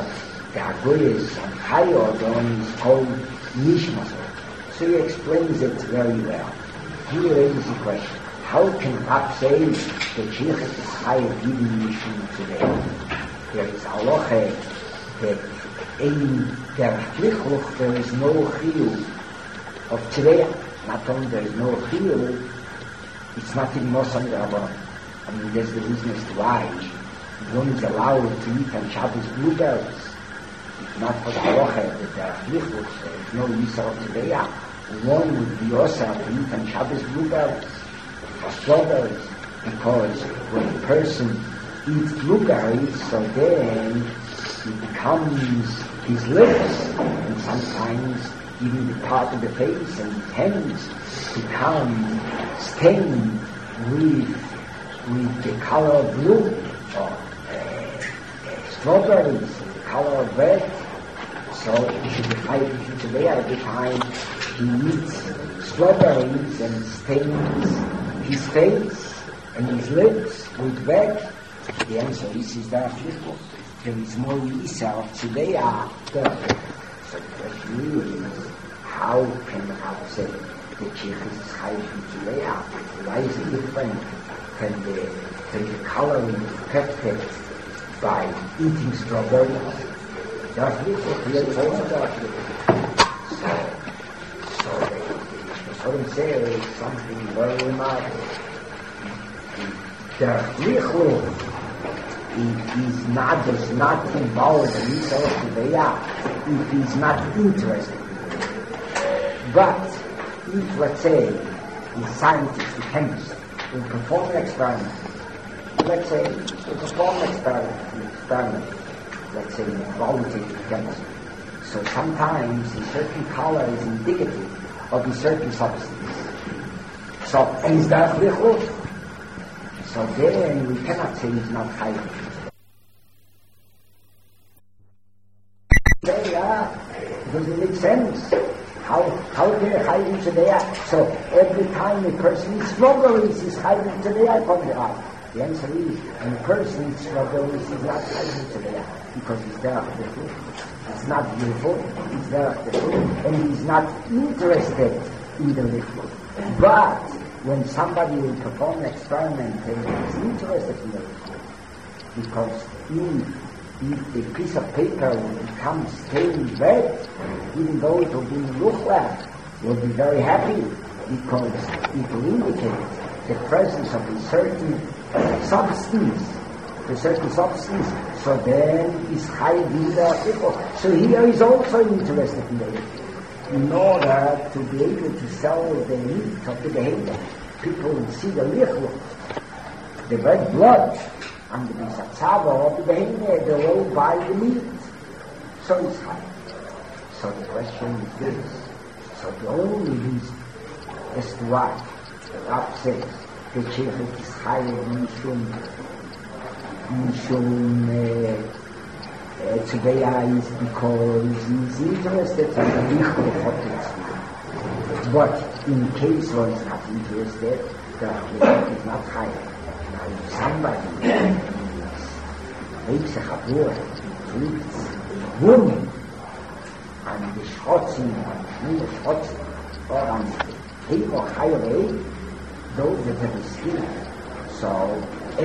the Agoyes and Chayodon is called Nishmas. So he explains it very well. He raises the question, how can Rab say that Shirchet is Chayav giving Nishma today? There is halacha that in der Flichluch there is no chiyuv of today. Not only there is no chiyuv, it's not in Mosam Rabban. I mean, there's the reason as to why one is allowed to eat on Shabbos blueberries. It's not for the halacha that der Flichluch there is no Yisra of today. One would be also to eat on Shabbos blueberries or strawberries, because when a person eats blueberries, so then it becomes his lips, and sometimes even the part of the face and his hands become stained with the color of blue, or strawberries, the color of red. So he should be fighting today every time he eats strawberries and stains his face and his lips with red. The answer is that there is more Yisa of today after. So the question is, how can Rab say the Chichis is high from today after? Why is it different than the coloring affected by eating strawberries? That's So the says something very remarkable. The Lichluch is not does not involve the Yisrael Shuvayah if he's not interested. But if, let's say, a scientist, a chemist, will perform an experiment, let's say, let's say in qualitative chemistry. So sometimes a certain color is indicative of a certain substance. So, is that Lichluch? So then we cannot say he's not hiding. Does it make sense? How can a hiding today? So every time a person eats strawberries, he's hiding today, I pointed out. The answer is, when a person eats strawberries, he's not hiding today, because he's there after the food. It's not beautiful, he's there after the food, and he's not interested in the liquid. But when somebody will perform an experiment and is interested in it, because if the piece of paper will become stained red, even though it will be luchla, will be very happy, because it will indicate the presence of a certain substance, so then is high vida people. So here is also interested in it. In order to be able to sell the meat of the behemoth, people will see the lichluch, the red blood, and the bisatzava of the behemoth, they will buy the meat. So it's high. So the question is this. So the only reason as to why the Rab says the Chichit is higher than Tzveya is because he's interested in the lichluch of the. But in case one is not interested, the lichluch is not higher. Now if somebody makes a chabur, treats a woman, and the schrotzing, and the schrotzing, or on the table higher age, those are very skilled. So,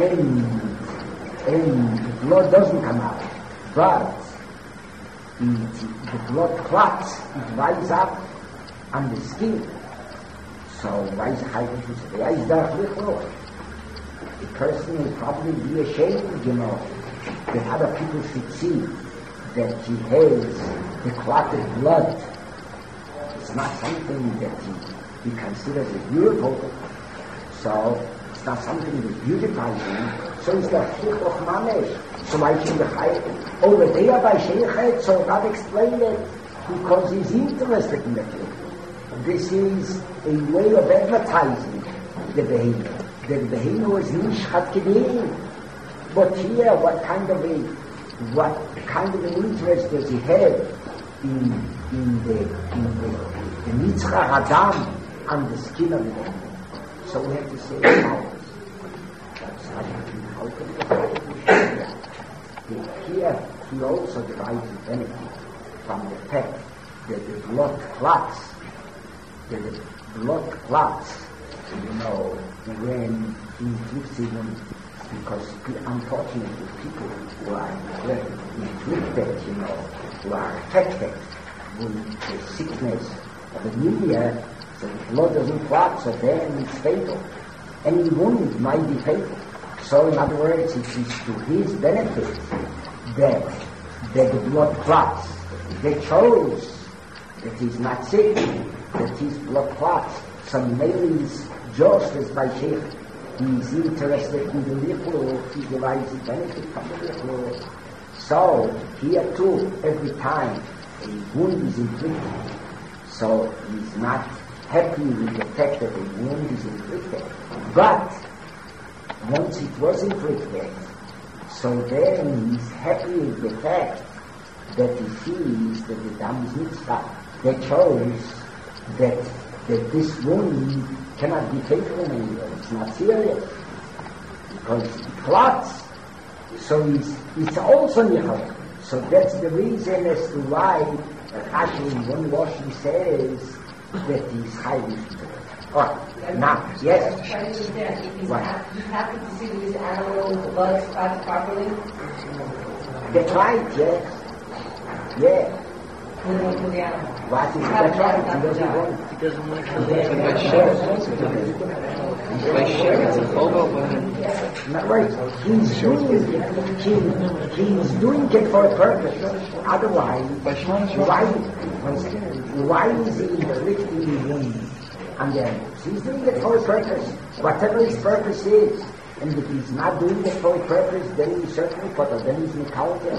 and the blood doesn't come out, but the blood clots, it rises up on the skin. So, why is it why is that lichluch? The person will probably be ashamed, that other people should see that he has the clotted blood. It's not something that he considers as beautiful. So it's not something that beautifies him. So it's the Chichloch Mamesh. So why should the over there by Sheichet, so God explained it, because he's interested in the Chichloch. This is a way of advertising the behavior. The behavior was Nishchat Kedin. But here, what kind of an interest does he have in the Nitzchah Adam and the skin of the behavior? So we have to say how can here he also derives the benefit from the fact that the blood clots, when he inflicts it on, because unfortunately people who are inflicted, who are affected with the sickness of anemia, so the blood doesn't clot, so then it's fatal. Any wound might be fatal. So in other words, it is to his benefit that the blood clots. They chose that he's not sick, that his blood clots. Some males, just as by Sheikh, he is interested in the little, he derives the benefit from the little. So here too, every time a wound is inflicted, so he's not happy with the fact that a wound is inflicted. But once it was inflicted, so then he's happy with the fact that he sees that the dam is mitzvah. They chose that this wound cannot be fatal anymore. It's not serious because it clots. So it's also nichal. So that's the reason as to why Rashi in one washing says that he's highly suitable. Oh, now, yes. You happen to see these animal blood clots properly? That's right, yes. Yeah. With the animal. What is that's right? He doesn't want Not right. He's doing it for a purpose. Otherwise, why is he inflicting the wound on the animals? He's doing it for a purpose. Whatever his purpose is. And if he's not doing it for a purpose, then he's certainly potter. Then he's Mekalke.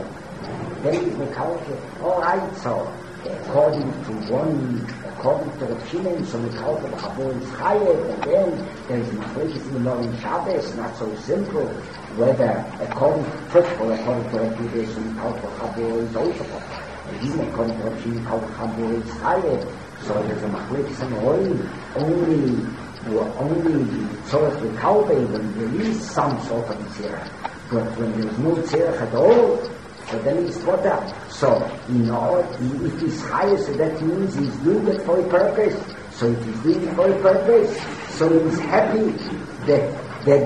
All right, so according to the Shimon, so Mekalke the Chabur is Chayev, and then there's Machlekes in the morning Shabbos, not so simple, whether first of all, according to Reputation, Mekalke the Chabur is also potter. And even according to Shimon, Mekalke the Chabur is Chayev, so there's a Machlekes in the morning, only Tzorech Mekalke when there is some sort of tzirach, but when there's no tzirach at all, so then he's potter. So, if he's higher, so that means he's doing it for a purpose. So if he's doing it for a purpose, so he's happy that the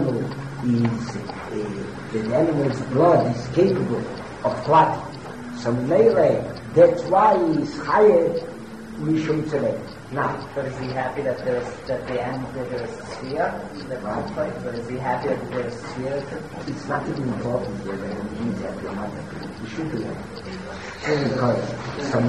animal's blood is capable of clotting. So melee, that's why he's higher, we should select. Now, but is he happy that there's a sphere, the conflict? But is he happy that there's a sphere? It's not even important whether he's happy or not happy. He should be happy. Because some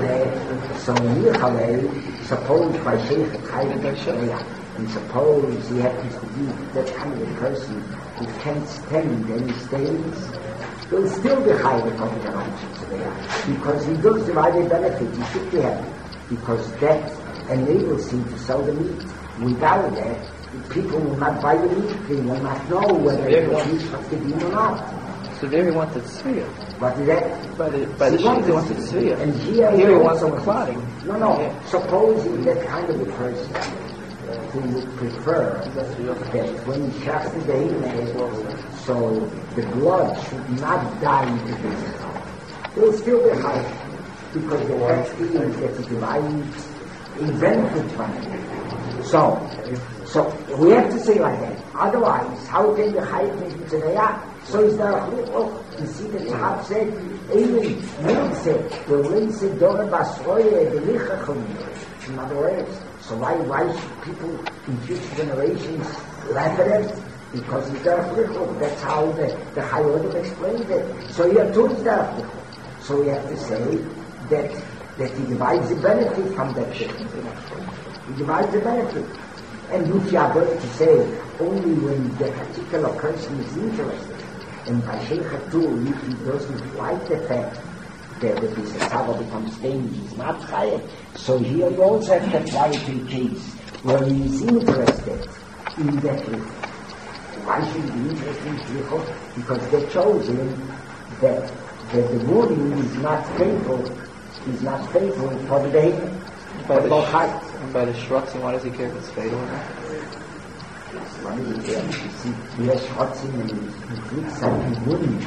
Nichale, suppose by Sheikh and suppose he happens to be that kind of a person who can't stand any stains, he'll still be high with all the righteous there. Because he does derive a benefit, he should be happy. Because that enables him to sell the meat. Without that, people will not buy the meat. They will not know whether it's meat of the bean or not. So there he wanted Tzviya. What is that? By the sheet he wanted Tzviya. And here he wants some clotting. No. Yeah. Suppose he's that kind of a person who would prefer that when he shafts the animal, so the blood should not die into this. It will still be high. Because the fact is that it derives a benefit from it. So we have to say like that. Otherwise, how can the Chayef make it today? So is there a chiluk? You see that the Chab said, Eileen, said, the way said, Dora Basroye, the Lichachum. In other words, so why should people in future generations laugh at it? Because it's there a chiluk. That's how the Chayef explained it. So here too is there a chiluk. So we have to say, that he divides the benefit from that thing. He divides the benefit. And if you are going to say only when the particular person is interested, and by Sheikha too, if he doesn't like the fact that if his tzava becomes stained, he's not chayav. So here you also have to apply it to a case where he is interested in that lichot. Why should he be interested in lichot? Because they chose him that the wound is not fatal. Is not fatal for the behavior. By the shrutzim, why does he care if it's fatal or not? Why does he care? You see, he has shrutzim and he inflicts something wound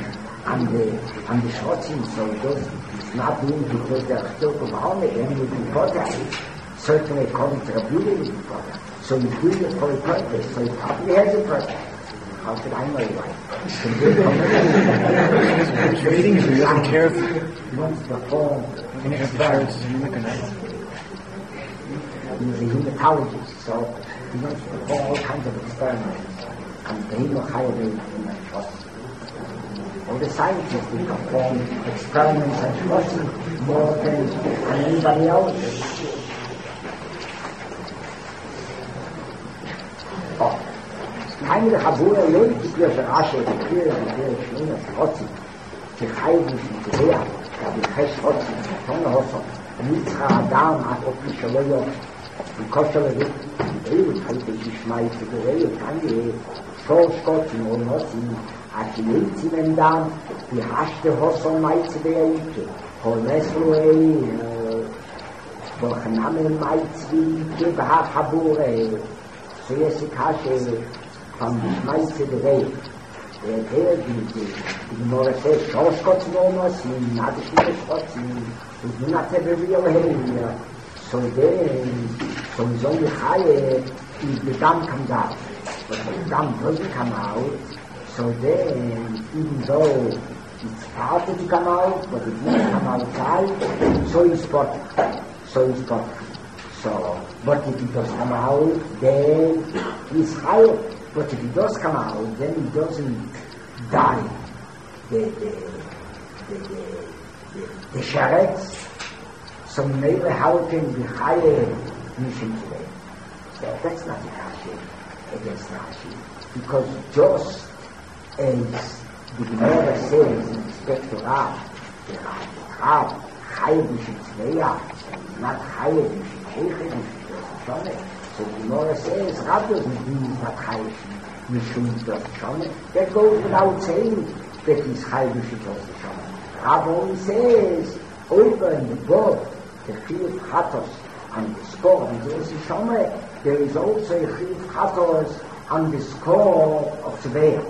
and the Schwarzing, so it's not doing because they're still from home, and with the product, certainly according to the beauty of the product. So he's doing it for a purpose, so he probably has a purpose. How should I know right? Reading is really careful. He wants to perform an experiment. He's a hematologist, so he wants to perform all kinds of experiments. And they know how they in that trust. All the scientists they perform experiments and trust more than anybody else. Keine der Chabura lebt die Kirche Rasche, die Kirche, die Schöne, Schrotzig, die Heiden, die Gewehr, die Hesch Schrotzig, die Tonnehofer, Mitzra Adam, hat auch die Schaloyo, die Koschele wird, die Ewe, die Schmeiße, die Ewe, die Schorschgott, die Monossi, hat die Leitzinen da, die Haschte Hosso, Meize, die Eike, Holesloe, Bochname, Meize, die Behar Chabura, so jetzt die Kasche, von der Schmeiße der Welt. Die Morse Schorschgott Nomos, die Nadische Schott, die Nate Bewehrung, so so die Haie, die Damm kam da. But the Damm doesn't come out, so then, even though it's started to come out, but it didn't come outside, so it's perfect. So, but if it does come out, then it's higher. But if it does come out, then it doesn't die. The sharets, so maybe how it can be higher mission today. So that's not the Rashi against Rashi. Because just as the Gemara says in respect to Rav, the Rav, higher mission today, not higher mission today, so the Gemara says, Rav doesn't mean that high Mishum does Shana. That goes without saying that he's high Mishum does Shana. Rav only says, over and above the Chiyuv Chatos and the score of the Shana, there is also a Chiyuv Chatos on the score of Tzeveya.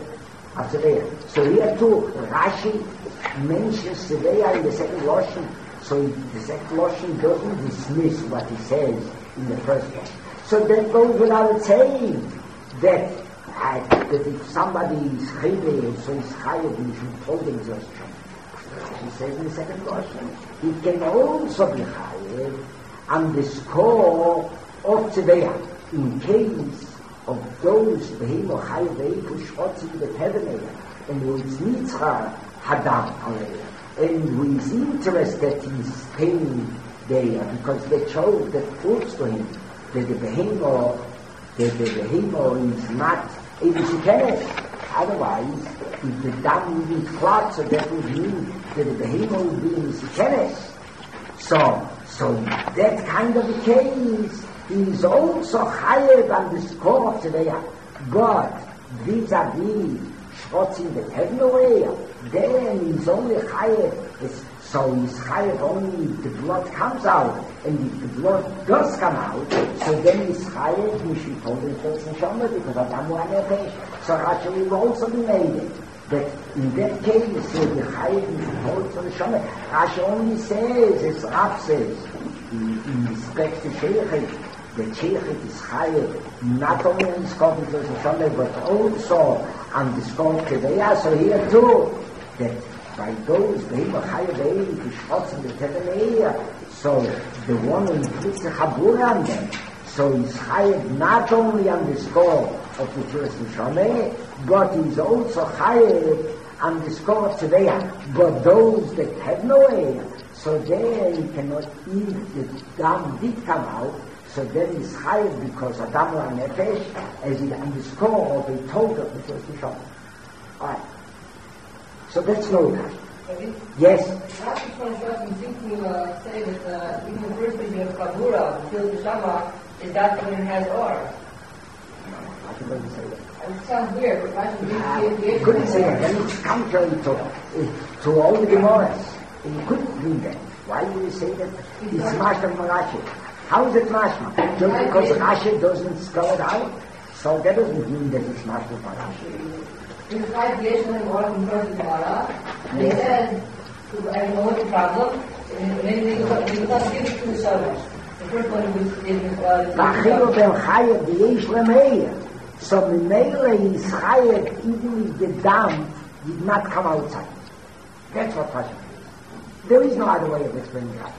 So here too, Rashi mentions Tzeveya in the second Lashon, so the second Lashon doesn't dismiss what he says in the first one. So that goes without saying that if somebody is chayve, so he's chayav, he should hold exhaustion. He says in the second Lashon, he can also be chayav on the score of Tzeveya, in case of those behemo chayav who shotzi the teveneya, and who is nitzra hadam already, and who is interested that he's paying there, because they chose that proves to him that the behemoth is not able to tell it. Otherwise, if the dam would be flat, so that would mean that the behemoth would be in Sikenes. So that kind of a case is also higher than the score of today. But vis-a-vis Shrotzim that have no way, then he's only higher. So he's higher only if the blood comes out. And if the blood does come out, so then he's higher, we should hold himself in Shama, because Adam will have a so Rashi will also be made it. But in that case, so the higher we should hold for the Shama. Rashi only says, as Rav says, in respect to Sheikhit, the Sheikhit is higher, not only on the scope of the Shama, but also on the scope of Kedeya. So here too, that by those Behemah Chayav Eili, Kishchotz and the Teveneya, so the one who includes the Chabura on them, so he's Chayav not only on the score of the Tzuras Neshama, but he's also Chayav on the score of Tzeveya. But those that have no air, so there he cannot eat the dam did come out, so then he's Chayav because Adam wa Nefesh, as he on the score of the total of the Tzuras Neshama. Alright. So that's no Rashi. Yes? Rashi doesn't seem to say that even the first thing of Kabura, the Tzuras Neshama, is that when it has or. Rashi doesn't say that. It sounds weird, but Rashi couldn't say that. Then it's contrary to all the Gemaras. You couldn't mean that. Why do you say that? It's mashma from Rashi. How is it mashma? Just because Rashi doesn't spell it out, so that doesn't mean that it's mashma from Rashi. In 5 years when I was in Gemara, And he said, I don't know what the problem, and then they got give it to the servants. The first one was Bachilo ben Chayev v'yesh lemeir. So Mimele is Chayev even if the dam did not come outside. That's what Pasha means. There is no other way of explaining that.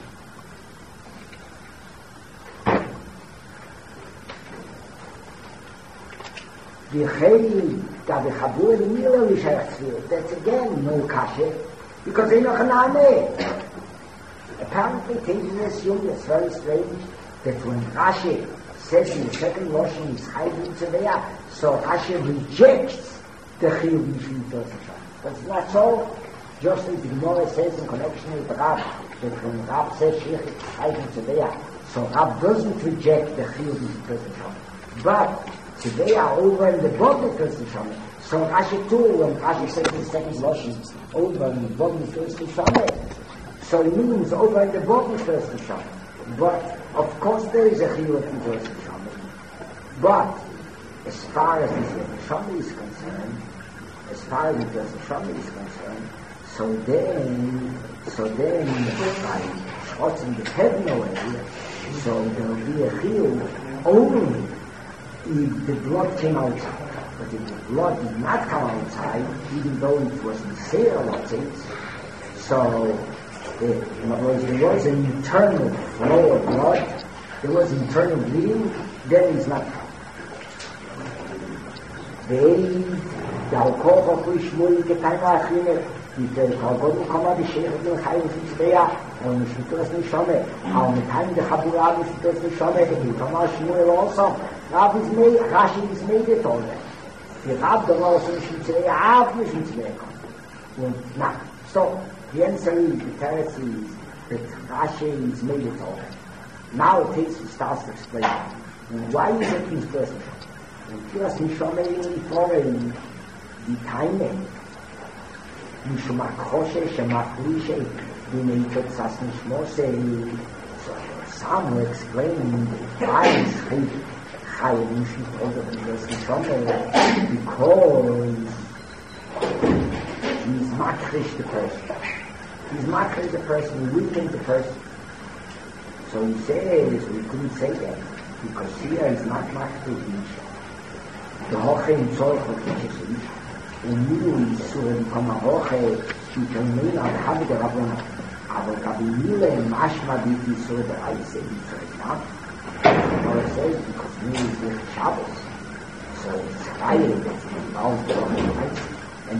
That's again no kasha, because they know Hanane. Apparently, taking this young, it's very strange that when Rashi says in the second washing is hiding to there, so Rashi rejects the Chiyuv Mishum Tosafah. But it's not so. Just as the Gemara says in connection with Rab, that when Rab says Shich is hiding to there, so Rab doesn't reject the Chiyuv Mishum Tosafah. But today are over in the bottom of the Shana. So Rashi too, when Rashi says in the second washing, over in the bottom of the Shana, so it means over in the bottom of the Shana. But of course there is a chiyuv in the Shana. But as far as the Shana is concerned, so then by schrotzing the heaven away, so there will be a chiyuv only if the blood came outside. But if the blood did not come outside, even though it was in Seir Lotzitz, so in other words, there was an internal flow of blood, there was internal bleeding, then it's not covered. The Al-Koch of Rishmui Ketayma Achine, if the Kalgodu Kama B'Sheikhot Min Chayim Shitzbeya, and Mishmitos Nishome, and the time the Chabura Mishmitos Nishome, the Kama Shmuel also, Rashi is made it all that. The Rab the Rosh Mishmitzbeya, Av Mishmitzbeya come. Now, so, the answer is, the teretz is, that Rashi is made it all that. Now it takes, he starts to explain why is it Mishmitos Nishome? Mishmitos Nishome in foreign, the timing, משום החושך שמחלישה בנהיתות סס נשמוסי. Some will explain why is Chayim Shmitoza B'Yos Nishome, because he's makrish the person. He's makrish the person, he weakened the person. So he says, we couldn't say that, because here is not makrish Nisha. The Hoche in Tzorch of Nisha. Und Milu ist so in Komaroche, die Termine an Habe der Rabbona, aber Gabinile im Aschma bitte so der Eise in Zerina. Aber es says, because Milu is with Shabbos, so it's Reihe, that's the Baum from the Eise. And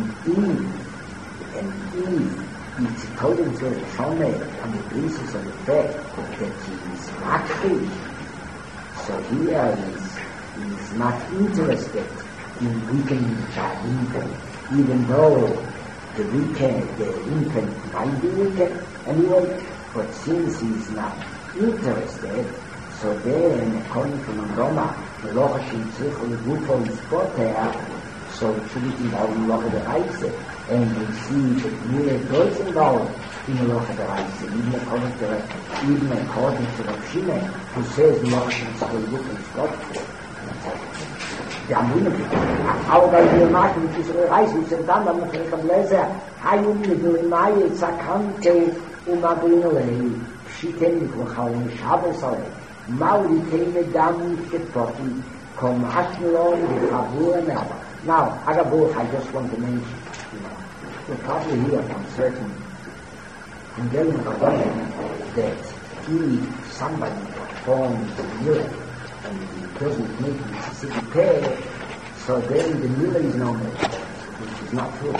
Eve, it's according to the Shome, on the basis of the fact that he is makrish. So here is not interested in weakening the child infant, even though the infant might be weakened anyway, but since he's not interested, so then, according to Mandoma, the Locha Shimtzich the Gufo is poter, so it should be involved in Locha the Reise, and we see that Mule does involve in the Locha the Reise, even according to Rav Shimon, who says Locha Shimtzich the Gufo is poter. Der Amunen, aber bei der Marke mit dieser Reise, mit dem dann mit dem Bläser, Hayum mit dem Mai Zakante Abinolei, Shiten Kochaun Shabbosai, Mauli Tene Dam Ketoti, Kom Hashlon Habur Naba. Now, Agabur, I just want to mention, you'll probably hear from certain Hungarian government that if somebody performs a miracle and he doesn't make Mississippi pay, so then the miller is no more, which is not true.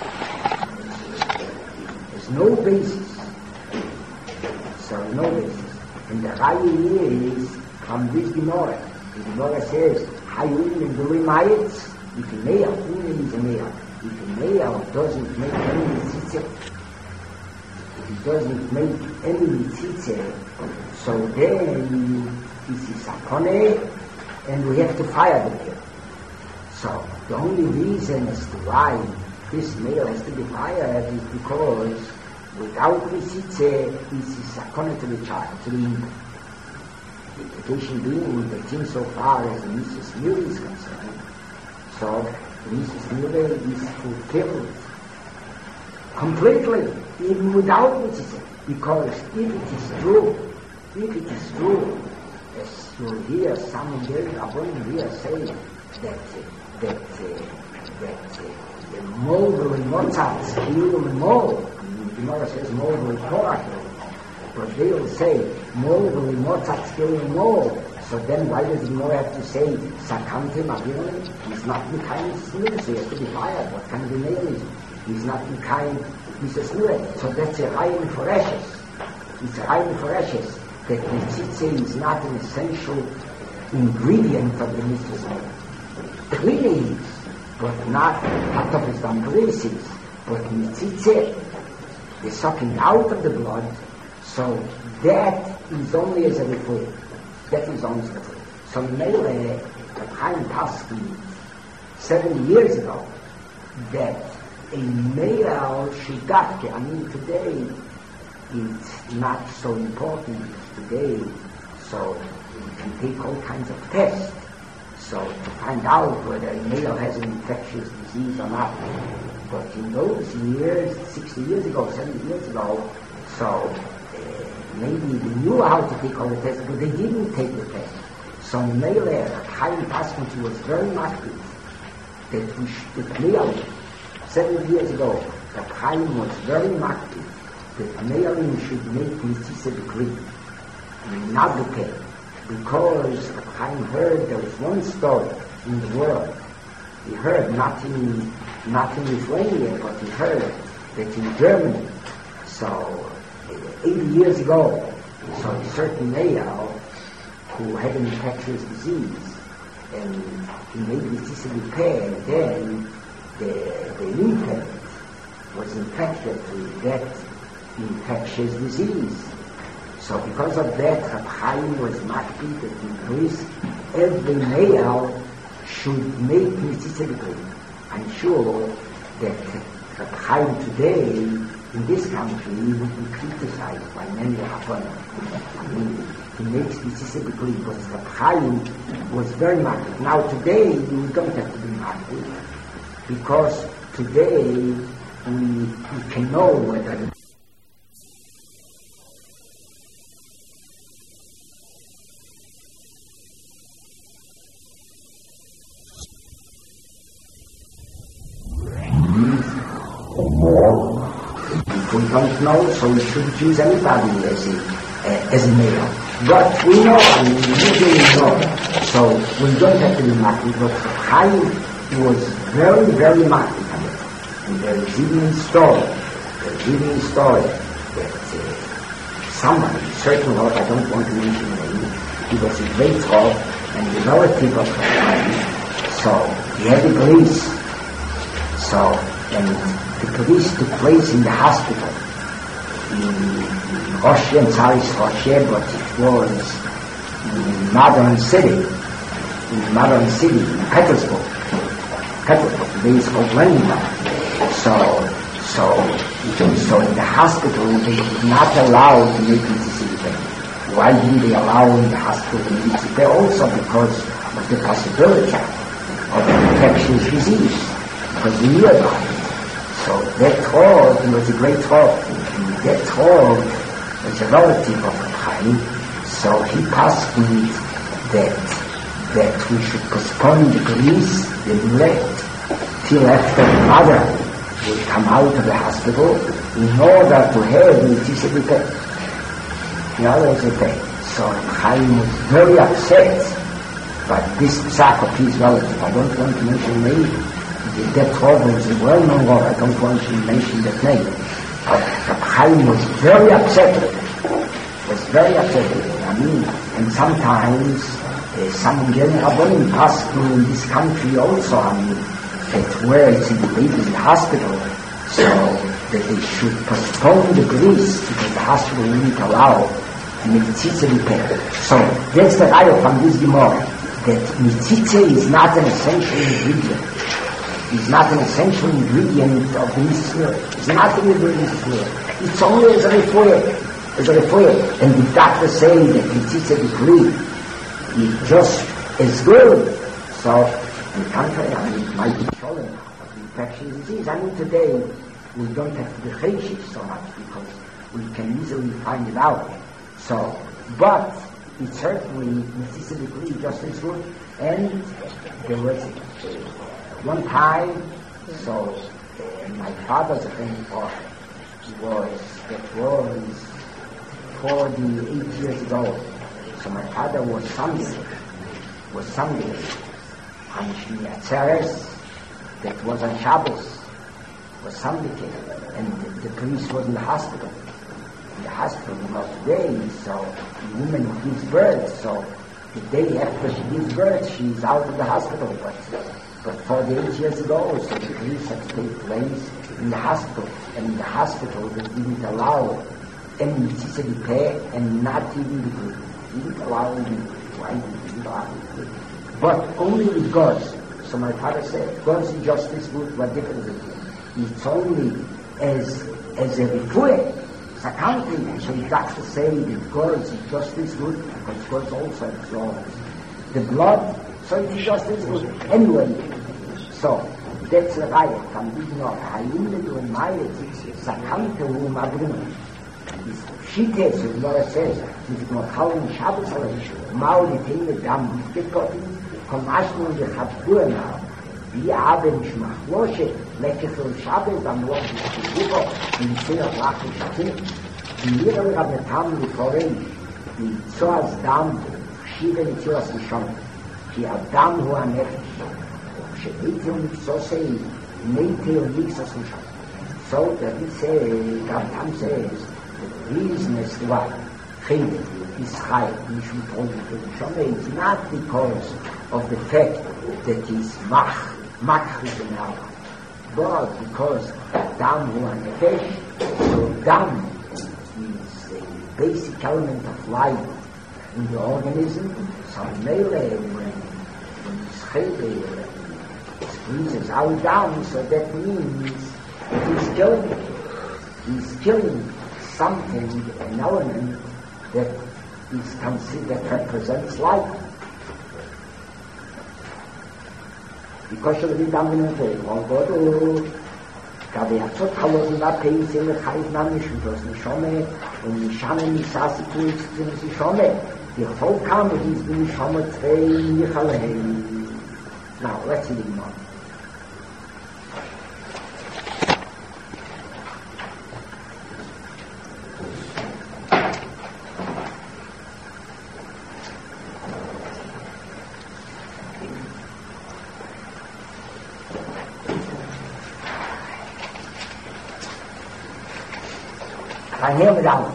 There's no basis. So no basis. And the Chayi is from this Gemara. The Gemara says, Hayuim and Durim Mayetz, if a male, Unim is a male. If a male doesn't make any mitzvah, if he doesn't make any mitzvah, so then this is Sakone, and we have to fire the male. So the only reason as to why this male has to be fired is because without mitzvah, this is Sakone to the child, to the infant. The implication being that so far as the Mrs. Mule is concerned, so Mrs. Mule is fulfilled completely, even without mitzvah. Because if it is true, as you hear some of the Rabbanim here say that the Moldel and Mozart skill and Mold, the Gemara says Moldel and Korach, but they will say Moldel and Mozart skill and Mold. So then why does the Gemara have to say Sakante Mavion? He's not the kind of snur, so he has to be fired. What kind of a male is he? He's not the kind, he's a snur. So that's a Ryan for Ashes. It's a Ryan for Ashes. That the Tzitze is not an essential ingredient of the mitzvah. Clearly is, but not Hatofis Dambrisis, but Tzitze, the sucking out of the blood, so that is only as a refuah. That is only as a refuah. So Mele, the Chaim Paskin, 70 years ago, that a male Shigatke, I mean today, it's not so important today, so you can take all kinds of tests, so to find out whether a male has an infectious disease or not. But in those years, 60 years ago, 70 years ago, so maybe they knew how to take all the tests, but they didn't take the test. So male, Chaim Paskin was very active that we should clear 70 years ago, that Chaim was very active that male should make mitzvah degree, not the case. Because Chaim heard there was one story in the world. He heard not in Lithuania, but he heard that in Germany, so 80 years ago, so a certain male who had an infectious disease, and he made mitzvah repair, and then the infant was infected with that infectious disease. So because of that, Reb Chaim was makpid that in Greece every male should make mitzvah degree. I'm sure that Reb Chaim today in this country would be criticized by many Rabbanim. I mean, he makes mitzvah degree, but Reb Chaim was very makpid. Now today we don't have to be makpid, because today we can know whether we don't know, so we shouldn't choose anybody as a male. But we know, and we usually know, so we don't have to be makpid. But Chaim was very, very makpid on it. And there is even a story that somebody, certain Lord, I don't want to mention the name, he was a great Rav and the relative of Chaim, so he had a police. So, and the police took place in the hospital in Russia and Tsaris Russia, but it was in modern city, in Petersburg. Today is called Leningrad. So in the hospital they were not allowed to make mitzvah. Why didn't they allow in the hospital to make mitzvah? Also because of the possibility of infectious disease, because we knew about it. So that Rav, he was a great Rav. And that Rav was a relative of Chaim, so he passed that we should postpone the police, the millet, till after the mother would come out of the hospital in order to have the mitzvah repair. So Chaim was very upset, but this psak of his relative, I don't want to mention the name, that Rav was a well-known Rav, I don't want to mention that name. But Chaim was very upset with it. I mean, and sometimes some young Rabbanim ask me in this country also, I mean, that where it's in the baby's hospital, so that they should postpone the police because the hospital will not allow mitzvah repair. So that's the raya from this Gemara, that mitzvah is not an essential ingredient. It's not an essential ingredient of the mitzvah. It's not an ingredient of the mitzvah. It's only as a refuah. And the doctors say that mitzvah degree is just as good. So, on the contrary, I mean, it might be showing of infectious disease. I mean, today, we don't have to be chayshish so much because we can easily find it out. So, but it's certainly necessarily just as good. And there was one time, so my father's friend was 48 years ago. So my father was Sunday, and she Atzeres, that was on Shabbos, was Sunday, and the priest was in the hospital. In the hospital, not today, so the woman who gives birth, so the day after she gives birth, she's out of the hospital. But 48 years ago, so the priest had to take place in the hospital, and in the hospital they didn't allow any mitzvah pay, and not even the good. Didn't allow him, but only with God's. So my father said, God's justice good, what difference is it? It's only as a refuah, it's accounting. So he got to say that God's justice good, because God also absorbs the blood, so it's justice good. Anyway, so that's the riot. I'm reading on. Hayim ledu mayet, sakantehu mabruno. She tells you, Laura says, if you call him Shabbos already, Mao the Taylor Dam, get copy, Komashno the Habdurna, the Abend Shmachloshe, Lekefil Shabbos, and what is the Bubo, in the Sina Lachu Shatim, the Little Rabetam, the Korei, the Tzoaz Dam, Shiva the Tzoaz Nishon, the Adam who are Nefesh, Shevitim Sosei, Neiteo Nixas Nishon. So that he says, Gabdam says, the reason is why Chayim is high, it's not because of the fact that he's mach is in our, but because Dam hu hanefesh, so Dam is a basic element of life in the organism, so Mele, when he's Chayim, it squeezes out Dam, so that means he's killing something, an element that is considered, that represents life. Because of the dominant all God, Kaviatzot Chalosim Apei Sele Chayit Namish, Udos Nishome, und Nishame Nisasi Kuitz zu Nishome. The whole comedy is the Nishome Tzvei Yichalei. Now, let's see more. Hanhem down.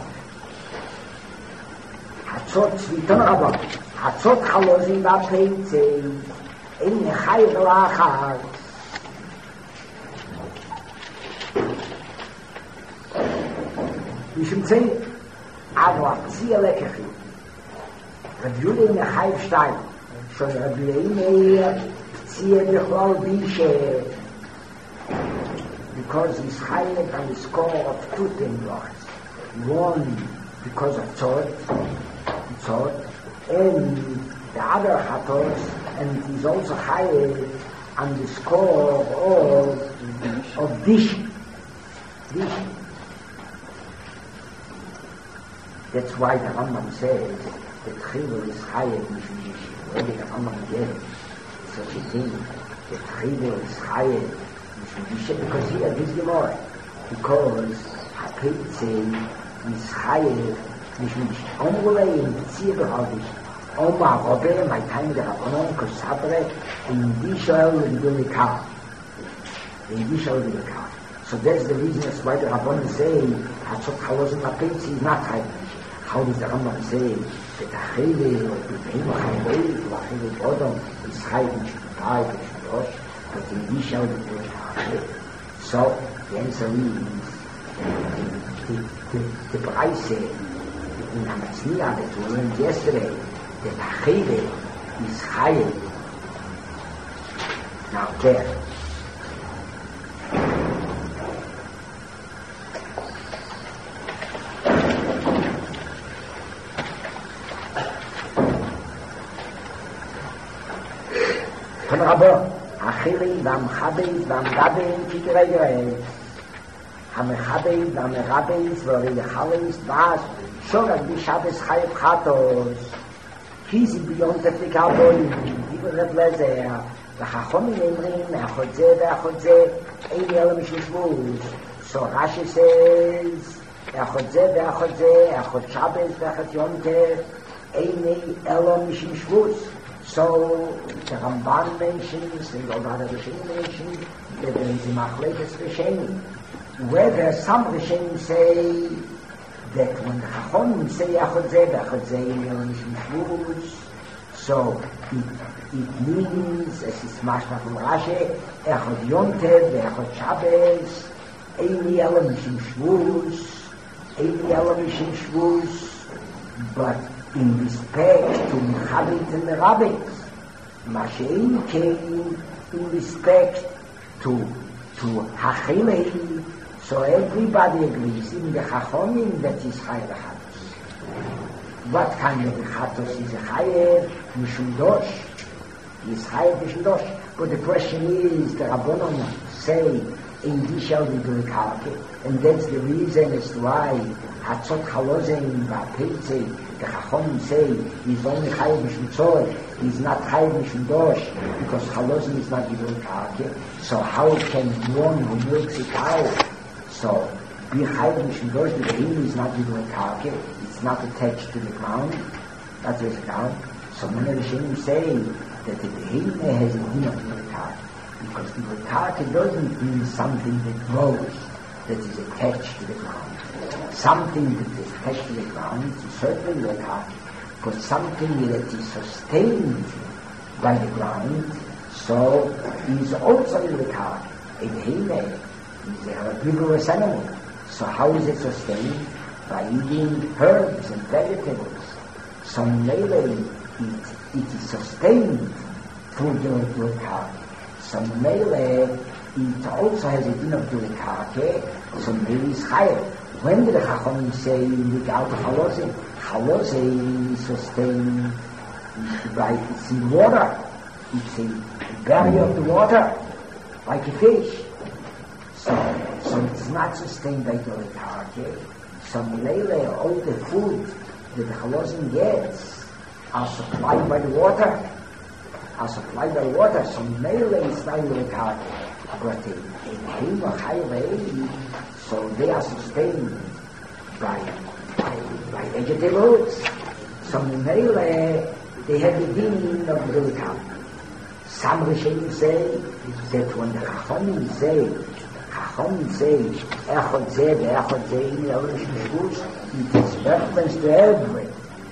Hatzot Sviton Rabba. Hatzot Chalozim Bapeitzei. In Chayv Lachar. You should say, Ado Akzia Lekechi. Rabbi Yehuda in Chayv Stein. Schon Rabbi Yehuda Tzia Bichlal Bishe. Because he's highlighted on the score of two things. One, because of Tzod, and the other Hatos, and he's also highlighted on the score of Dish. That's why the Rambam says that Chivur is highlighted in Dish. Where did the Rambam get such a thing? That Chivur is highlighted because here this Gemara, because Hapeitzei is higher, nicht umgelegen, bezieherhaltig, Robbe, my time der Rabbanon, Kosabre, in Bishal will come. So that's the reason that's why the Rabbanon say, Hatzot Chalozim Hapeitzei is not higher. How does the Rambam say that the Chayve, or the Behemo Chayve, or the Chayve Bodom, is higher than Shemai, than Shemosh, but in Bishal will come. So the answer is the Braise in Hamatzniya that we learned yesterday, that Chayve is higher. Now there. Von Rabbo, Achilles, Vam Chabes, Vam Gaben, Kikirei. המחבד, המרבד, והרחלס, ואז שורק בשבס חייב חטוס, כי זה ביום תפליק הרבויים, דיבר רב לזר, וחכמים אומרים, מאחות זה, אין אלא משום שבוס. So Rashi says, מאחות זה, אחות שבס ואחות יונטר, אין אלא משום שבוס. So the Ramban mentions, the Yoga Rishonim mentions, that there is a Machlekes Rishonim. Whether some Rishonim say that when the Chachomim say Echad Zeh, Mishum Shvus, so it means, as is Mashma from Rashi, Echad Yontev, Echad Shabbos, Eini Ela Mishum Shvus, but in respect to Mechabit and Merabit, Mashein came in respect to Hachilei, so everybody agrees in the Chachomim that is Chayev Chatos. What kind of Chatos is a Chayev? Mishum Dosh. Is Chayev Mishum Dosh. But the question is, the Rabbanon say, in this shall we do the Karke, and that's the reason as to why Hatzot Chalozim V'Apilzei, the Chachomim say, he's only Chayev Mishum Tzor, he's not Chayev Mishum Dosh, because Chalozim is not given Karke. So how can one who milks a cow, so be Chayev Mishum Dosh, the Behim is not given Karke, it's not attached to the ground, that's the ground. So many Rishonim say that the Behim has a din of the Karke, because the Karke doesn't mean something that grows, that is attached to the ground. Something that is attached to the ground is certainly the Karke, but something that is sustained by the ground, so is also the Karke. A Behime is a herbivorous animal. So how is it sustained? By eating herbs and vegetables. So mainly it is sustained through the Karke. So mainly it also has a din of the Karke, so maybe it's higher. When the Chachomim say without Chalozim, Chalozim is sustained by, it's in water. It's a barrier of the water, like a fish. So it's not sustained by the Karke. So Milele, all the food that the Chalozim gets are supplied by the water. So Milele is not the Karke. But in Hema Highway, so they are sustained by vegetables. So Milele, they have the din of the Karke. Some Rishonim say that when the Chachomim say, Echad Zeh, in the Elohim Shvus, it is reference to everything.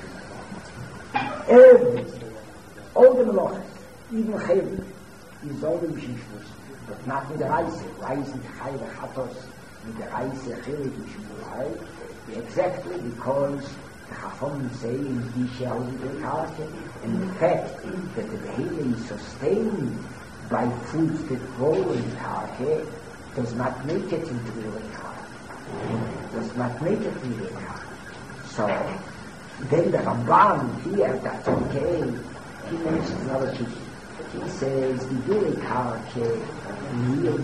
All the Melachos, even Chayim, is all the Mishim Shvus, but not with the Reise. Reise is Chayev Chatos, with the Reise, Chayim Mishim Shvus. Exactly because the Chachomim say in Disha Karke, and the fact that the Behele is sustained by foods that grow in Karke does not make it into the Karke. Does not make it into the Karke. So then the Ramban here, that's okay, he mentions another thing. He says the Karke really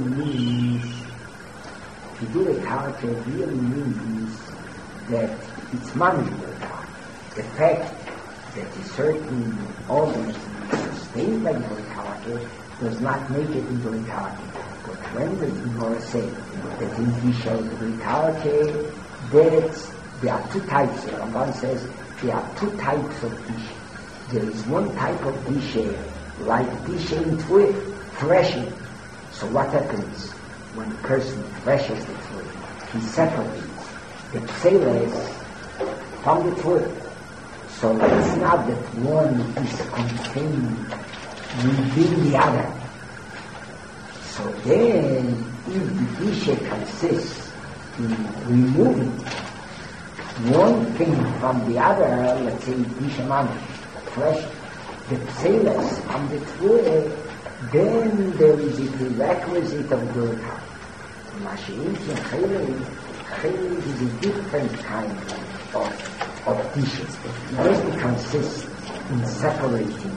means that it's manageable. The fact that a certain organism is sustained by the Karke does not make it into the Karke. But when the Gemara say that in Disha the Karke, there are two types. The Ramban says there are two types of Disha. There is one type of Disha, like Disha in Tvui, threshing. So what happens when a person threshes the Tvui? He separates the pseles from the Tvui. So it's not that one is contained within the other. So then, if the Disha consists in removing one thing from the other, let's say Disha Mamish, flesh, the pseles from the Tvui, then there is a prerequisite of Gurkha. Mashiach and Chaylev is a different kind of dishes. It doesn't consist in separating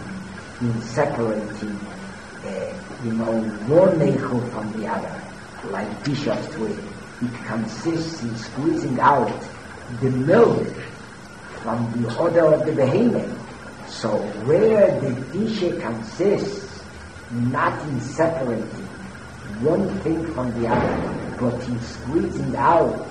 one neichel from the other, like dish of Tvui. it consists in squeezing out the milk from the odor of the behemoth. So where the dishe consists not in separating one thing from the other, but in squeezing out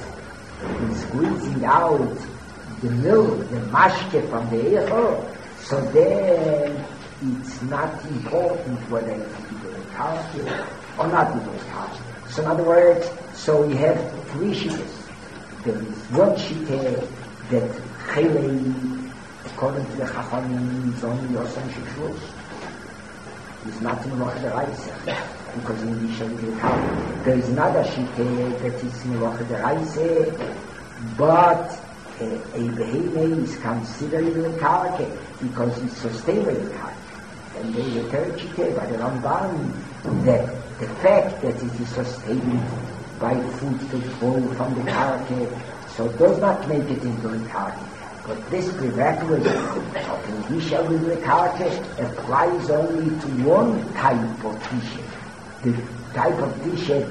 the milk, the mashke from the eichel, so then it's not important whether it be the karki or not be the karki. So in other words, so we have three shittas. There is one shitta that chelei, according to the Chachamim, is only Yosan Shishus. It's not in Melocha Deraisa, because in the Shem Gilkal. There is another shitta that is in Melocha Deraisa, but a behemah is considered in the karke because it's sustained by the karke. And they return shitta by the Ramban that the fact that it is sustained by food to fall from the karke, so it does not make it into the karke. But this prerequisite of Kedusha with the karke applies only to one type of dishe. The type of dishe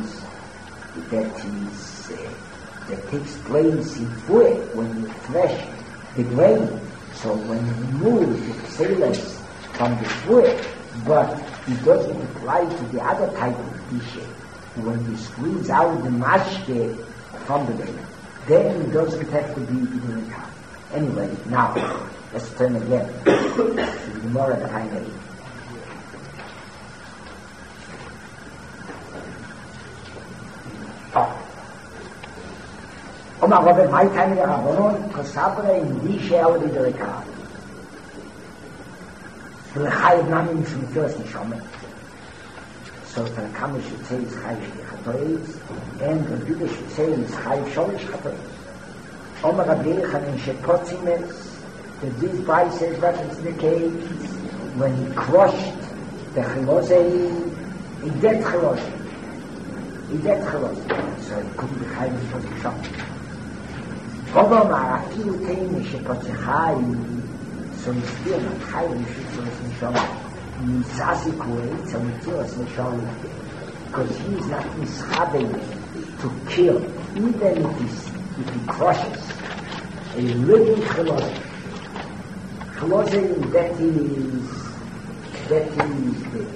that takes place in food when you thresh the grain. So when you remove the sailors from the food, but it doesn't apply to the other type of dishe. When you squeeze out the mashke from the grain, then it doesn't have to be in the car. Anyway, now, let's turn again to the Gemara that I made. Oma Robert, my time in the Rabbanon, Kosabre in Dishe Audi de Rekar. L'chayiv Namim Shmitos Nishome. So the Kama should say is Chayiv Chatois, and the Judah should say is Chayiv Sholish Chatois. Oma Rabbi Yechanan Shepotzimes, that this Bai says that it's the case when he crushed the Chilosei, he dead Chilosei. So he couldn't be Chayiv Sholish Chatois. However, Marafiu Teim Shepotzichai, so he's still not Chayiv Sholish Nishome. Misasi Kuwait, so Mitilas Nishome, because he is not mischabein to kill, even if he crushes a living chelosei. Chelosei, that is the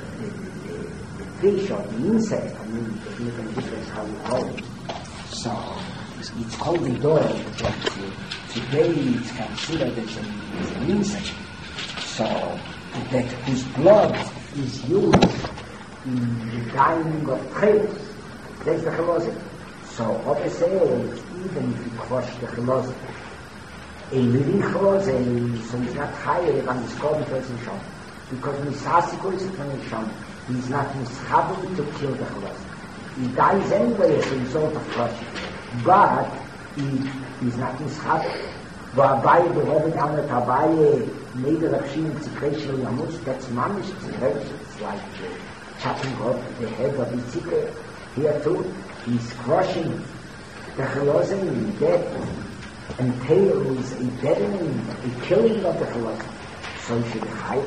fish or the insect. I mean, there's even difference how you call it. So it's called the dog, but today it's considered as an insect. So that whose blood is used in the dyeing of clothes. That's the chelosei. So Rabbi says, even if you crush the chelosei, a living chelosei, so he's not higher than the scorpion person Nishome, because Misasiko is from Nishome. He's not mischabein to kill the chelosei. He dies anyway as a result of crushing, but he's not mischabein. Whereby the Robert Almet Abaye made a Rakshim Tzikresh Yamus, that's Mamish Tzikresh. It's like chopping off the head of the Tzikresh. Here too, he's crushing the Chelosei in death, entails a deadening, a killing of the Chelosei. So should he hide.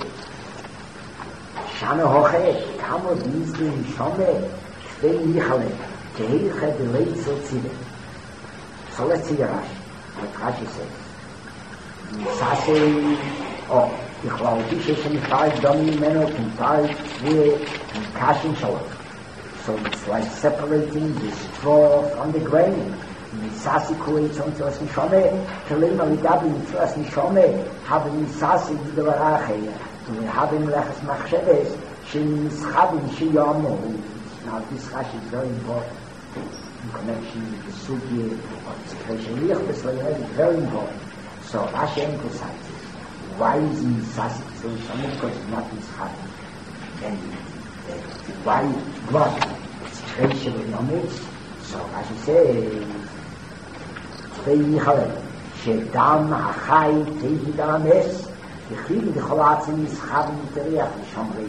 Shana Hoche, Kamo Dizli Nishome, Tvei Yichale, Keheiche Delei Zilzile. So let's see the Rashi. What Rashi says. Misasei, ich glaube, ich habe mich falsch, Domi Meno, Pintal, Zwille, and Kashin Shalom. So it's like separating the straw from the grain. Misasi Kuwait, so Mitzilas Nishome, Kelima Ligabi, Mitzilas Nishome, haben Misasi, die der Varache, und wir haben Lechas Machsheves, Shemischaben, Sheyomo. Now this Rashi is very important in connection with the Sugi of Tzikresh Liach, it's very important. So Rashi emphasizes, why is he Misasi? So because it's not Mischabein. And why blood? It's Tzikresh Liach. So Rashi says, שדם החי תהי דרמס, וכי בכל העצם נסחב מתריח לשומרי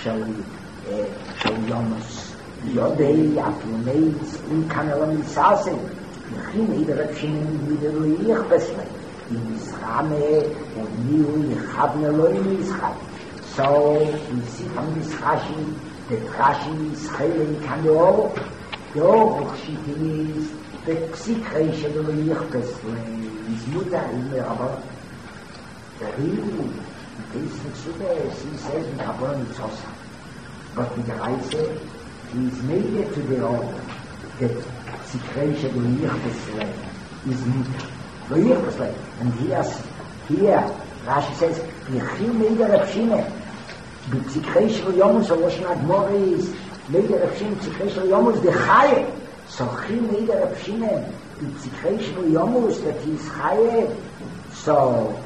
של יומוס. יודעי אפלומייץ וכנראה מסעסן, וכי נדרק שנים וידרליך בסלי, אם נסחמה וניהו יחבנה לא ינסחב. So we see from this Rashi that Rashi is Chayei Kanor, the Oruch sheet is the Psikreshe the Lichtes is Mutter in the Rabban. The real basic Suda, he says in Rabban it's awesome. But with the Reise, he is made it to the Oruch that Psikreshe the Lichtes is Mutter. The Lichtes and here Rashi says, Yechim Meida Rapshine, B'Psikreshe Yomus, so Rosh Nagmor is Meida Rapshine, Psikreshe Yomus, the Chaye. So Chim Meida Rapshine, B'Psikreshe Yomus, that he is Chaye. So,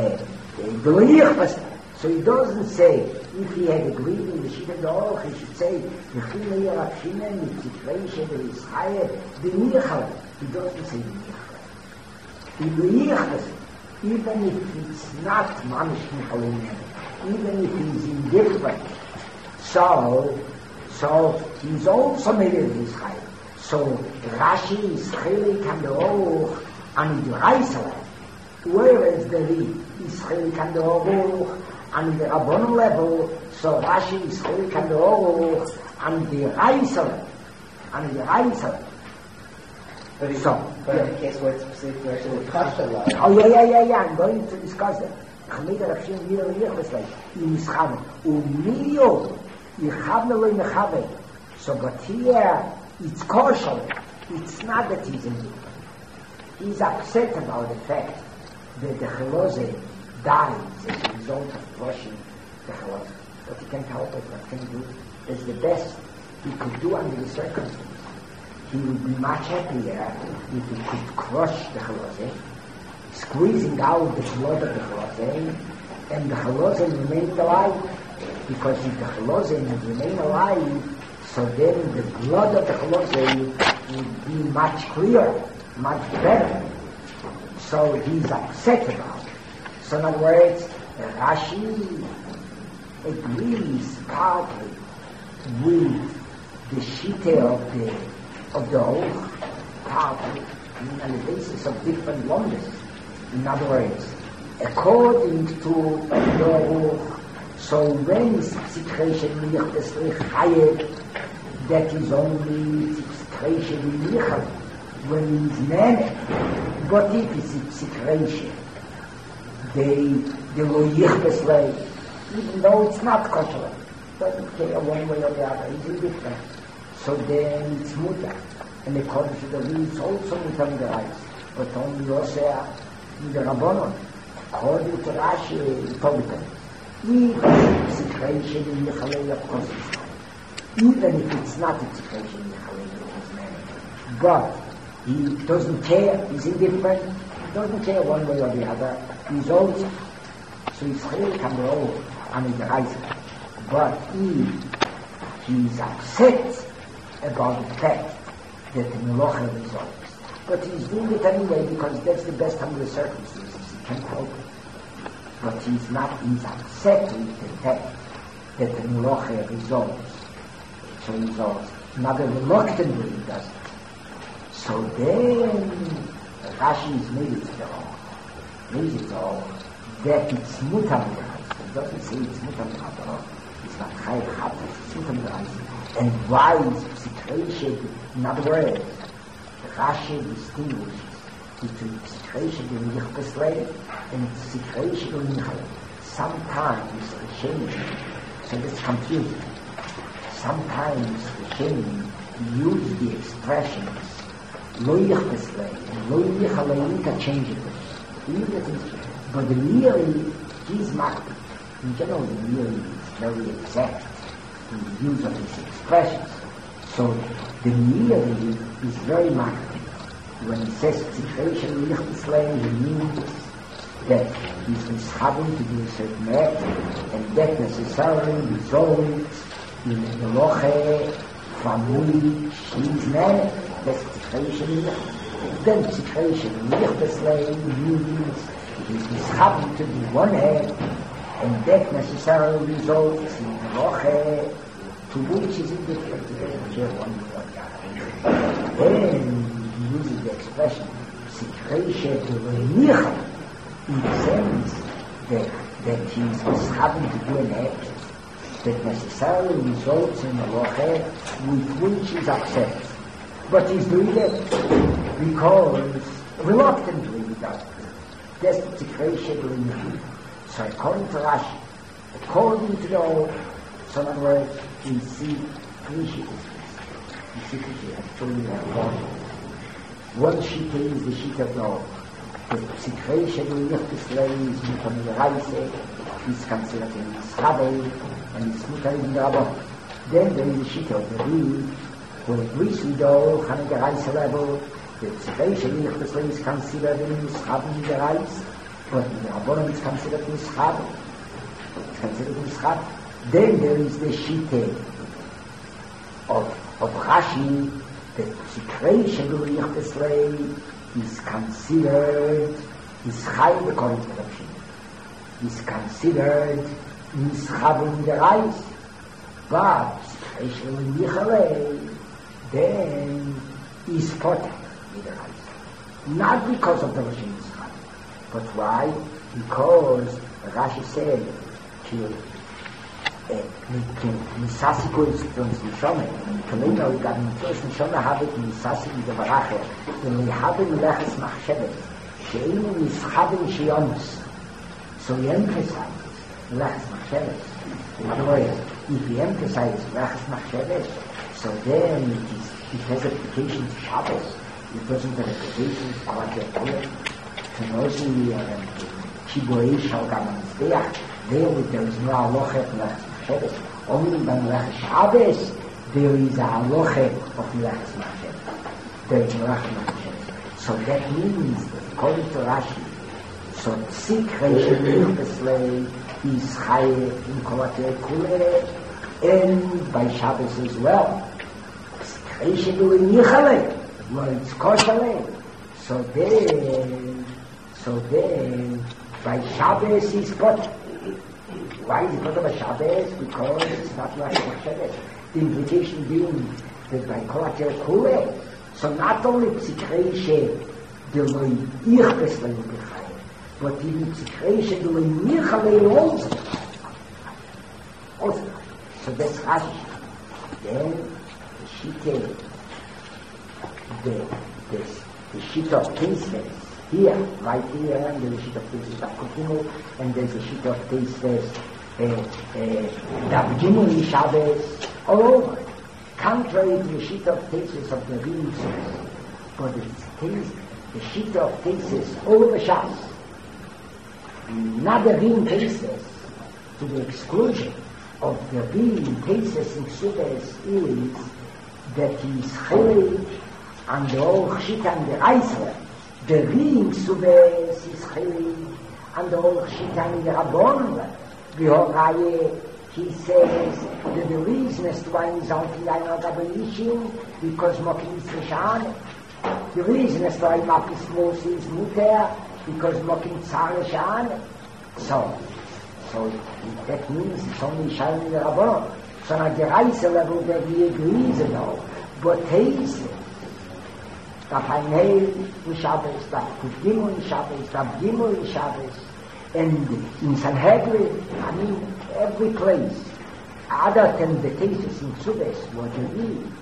so he doesn't say, if he had agreed in the Shita Dorach, he should say, Yechim Meida Rapshine, B'Psikreshe, that he is Chaye, the Nichal. He doesn't say the Nichal. The Nichal. Even if it's not Mamish Michalim, even if he's indifferent, so he's also made it his Chai. So Rashi is Chelik and the Oruch and the Reisele, whereas the Ri is Chelik and the Oruch and the Rabbanon level, so Rashi is Chelik and the Oruch and the Reisele, But in the case where it's specifically actually Kasha law. Oh, yeah, I'm going to discuss that. Chamida Rafshim Mira Lichas in Mischam. Umio, Yichavna Lo Mechave. So, but here, it's kosher. It's not that he's indifferent. He's upset about the fact that the Chelose dies as a result of crushing the Chelose. But he can't help it. What can he do? It's the best he could do under the circumstances. He would be much happier if he could crush the Chelose, squeezing out the blood of the Chelose, and the Chelose remained alive. Because if the Chelose would remain alive, so then the blood of the Chelose would be much clearer, much better. So he's upset about it. So in other words, Rashi agrees partly with the Shita of the whole partly on the basis of different wonders. In other words, according to the whole, so when is Psikreshe Lichtes Chayev, that is only Psikreshe Lichtes when he's Nene. But if it's Psikreshe, the Lichtes Lei, even though it's not kosher, doesn't care one way or the other, it's indifferent. So then it's mutter, and according to the rule, it's also mutter in the rights, but only Yosea in the Rabbanon. According to Rashi, it's Tobitan. Even if it's not a situation in the Chalei, but he doesn't care, he's indifferent, he doesn't care one way or the other, he's also, so he's Chalei Kamro and the Reise. But he's upset about the fact that the Melocha resolves. But he's doing it anyway because that's the best under the circumstances. He can't help it. But he's upset with the fact that the Melocha resolves. So he's not reluctantly he does it. So then Rashi is made it all. Made it all that it's mutar. It doesn't say it's mutar. It's not chayv chatas. It's mutar. And why is Psikreshe? In other words, Rashi distinguishes between Psikreshe and Lichtes Lei and Psikreshe and Nichal. Sometimes Rishonim, so that's confusing. Sometimes Rishonim use the expressions Lo Lichtes Lei and Lo Nichal Lei interchangeably. But the really is makbid. In general, the really is very exact in the use of these expressions. So the really is very makbid. When he says Psikreshe Lichtes Lei, he means that he's mishaving to do a certain act, and that necessarily results in the Melocha from which he's man. That's Psikreshe Lichtes. Then Psikreshe Lichtes Lei means he's mishaving to do one act, and that necessarily results in the Melocha to which is indifferent. He doesn't care one way or the other. Then he uses the expression Psikreshe Lichtes, in the sense that he's having to do an act that necessarily results in a locher with which he's upset. But he's doing it because reluctantly he does it. That's the Tikreisha B'Linyachim. So according to Rashi, according to the old, so in other words, we see three shittas. We see three shittas. Actually, we have one shita is the shita of the old. The Tikreisha B'Linyachim is Mutam L'Raise, is considered in Yisrael, and it's Mutam in the Rabbah. Then there is the shita of the Reed, where at least we do, on the Reise level, the Tikreisha B'Linyachim is considered in Yisrael in the Reise, but in the Rabbah is considered in Yisrael. It's considered in Yisrael. Then there is the shita of Rashi, that Tikreisha B'Linyachim is considered Yisrael according to the Rashi. Is considered Yisrael in the Reise. But Tikreisha B'Linyachim then is potter in the Reise. Not because of the Rashi Yisrael. But why? Because Rashi said Misasiko ist für uns Nishome. Kalena, we got in first Nishome have it Misasik in the Barache. When we have it Leches Machsheves, Sheinu Mischaben Shionus. So he emphasizes Leches Machsheves. In other words, if he emphasizes Leches Machsheves, so then it has application to Shabbos. It doesn't have application to Kolakia Kula. To Nosi Chiboei Shalgam Mizbeach. There is no halacha of Leches Machsheves. Only by Leches Shabbos there is a halacha of Leches Machsheves. There is Leches Machsheves. So that means that according to Rashi, so Tikreisha B'Linyachim is Chayev in Kolater Kule, and by Shabbos as well. Tikreisha B'Linyachim, well, it's kosher. So then by Shabbos is potter. Why is it not about Shabbos? Because it's not like Shabbos. The implication being that by Kolater Kule, so not only Tikreisha B'Linyachim, but even Tikreisha B'Linyachim also. So that's Rashi. Then the shita, the shita of Teisves, here, right here, and there's a sheet of Teisves of Kukimu, and there's a sheet of Teisves Dabjimu Shabbos, all over. Contrary to the sheet of Teisves of the Rim, but the sheet of Teisves all over Shabbos, not the Rim Teisves, to the exclusion of the Rim Teisves in Ksubes is that he is chaylik and the whole Chita and the Reisler. The Rim Ksubes is chaylik and the whole Chita and the Rabbon. He says that the reason as to why he's out in the Rabbanishim because Mokim is Rishane. The reason as to why Makis Mosi is Muter because Mokim Tzar Rishane. So that means it's only Shine in the Rabbon. So at the Reise level that he agrees now. But Teisves, Daf Hainei in Shabbos, Daf Kufgimu in Shabbos, Daf Gimu in Shabbos, and in Sanhedrin, I mean, every place, other than the Teisves in Ksubes, what you read,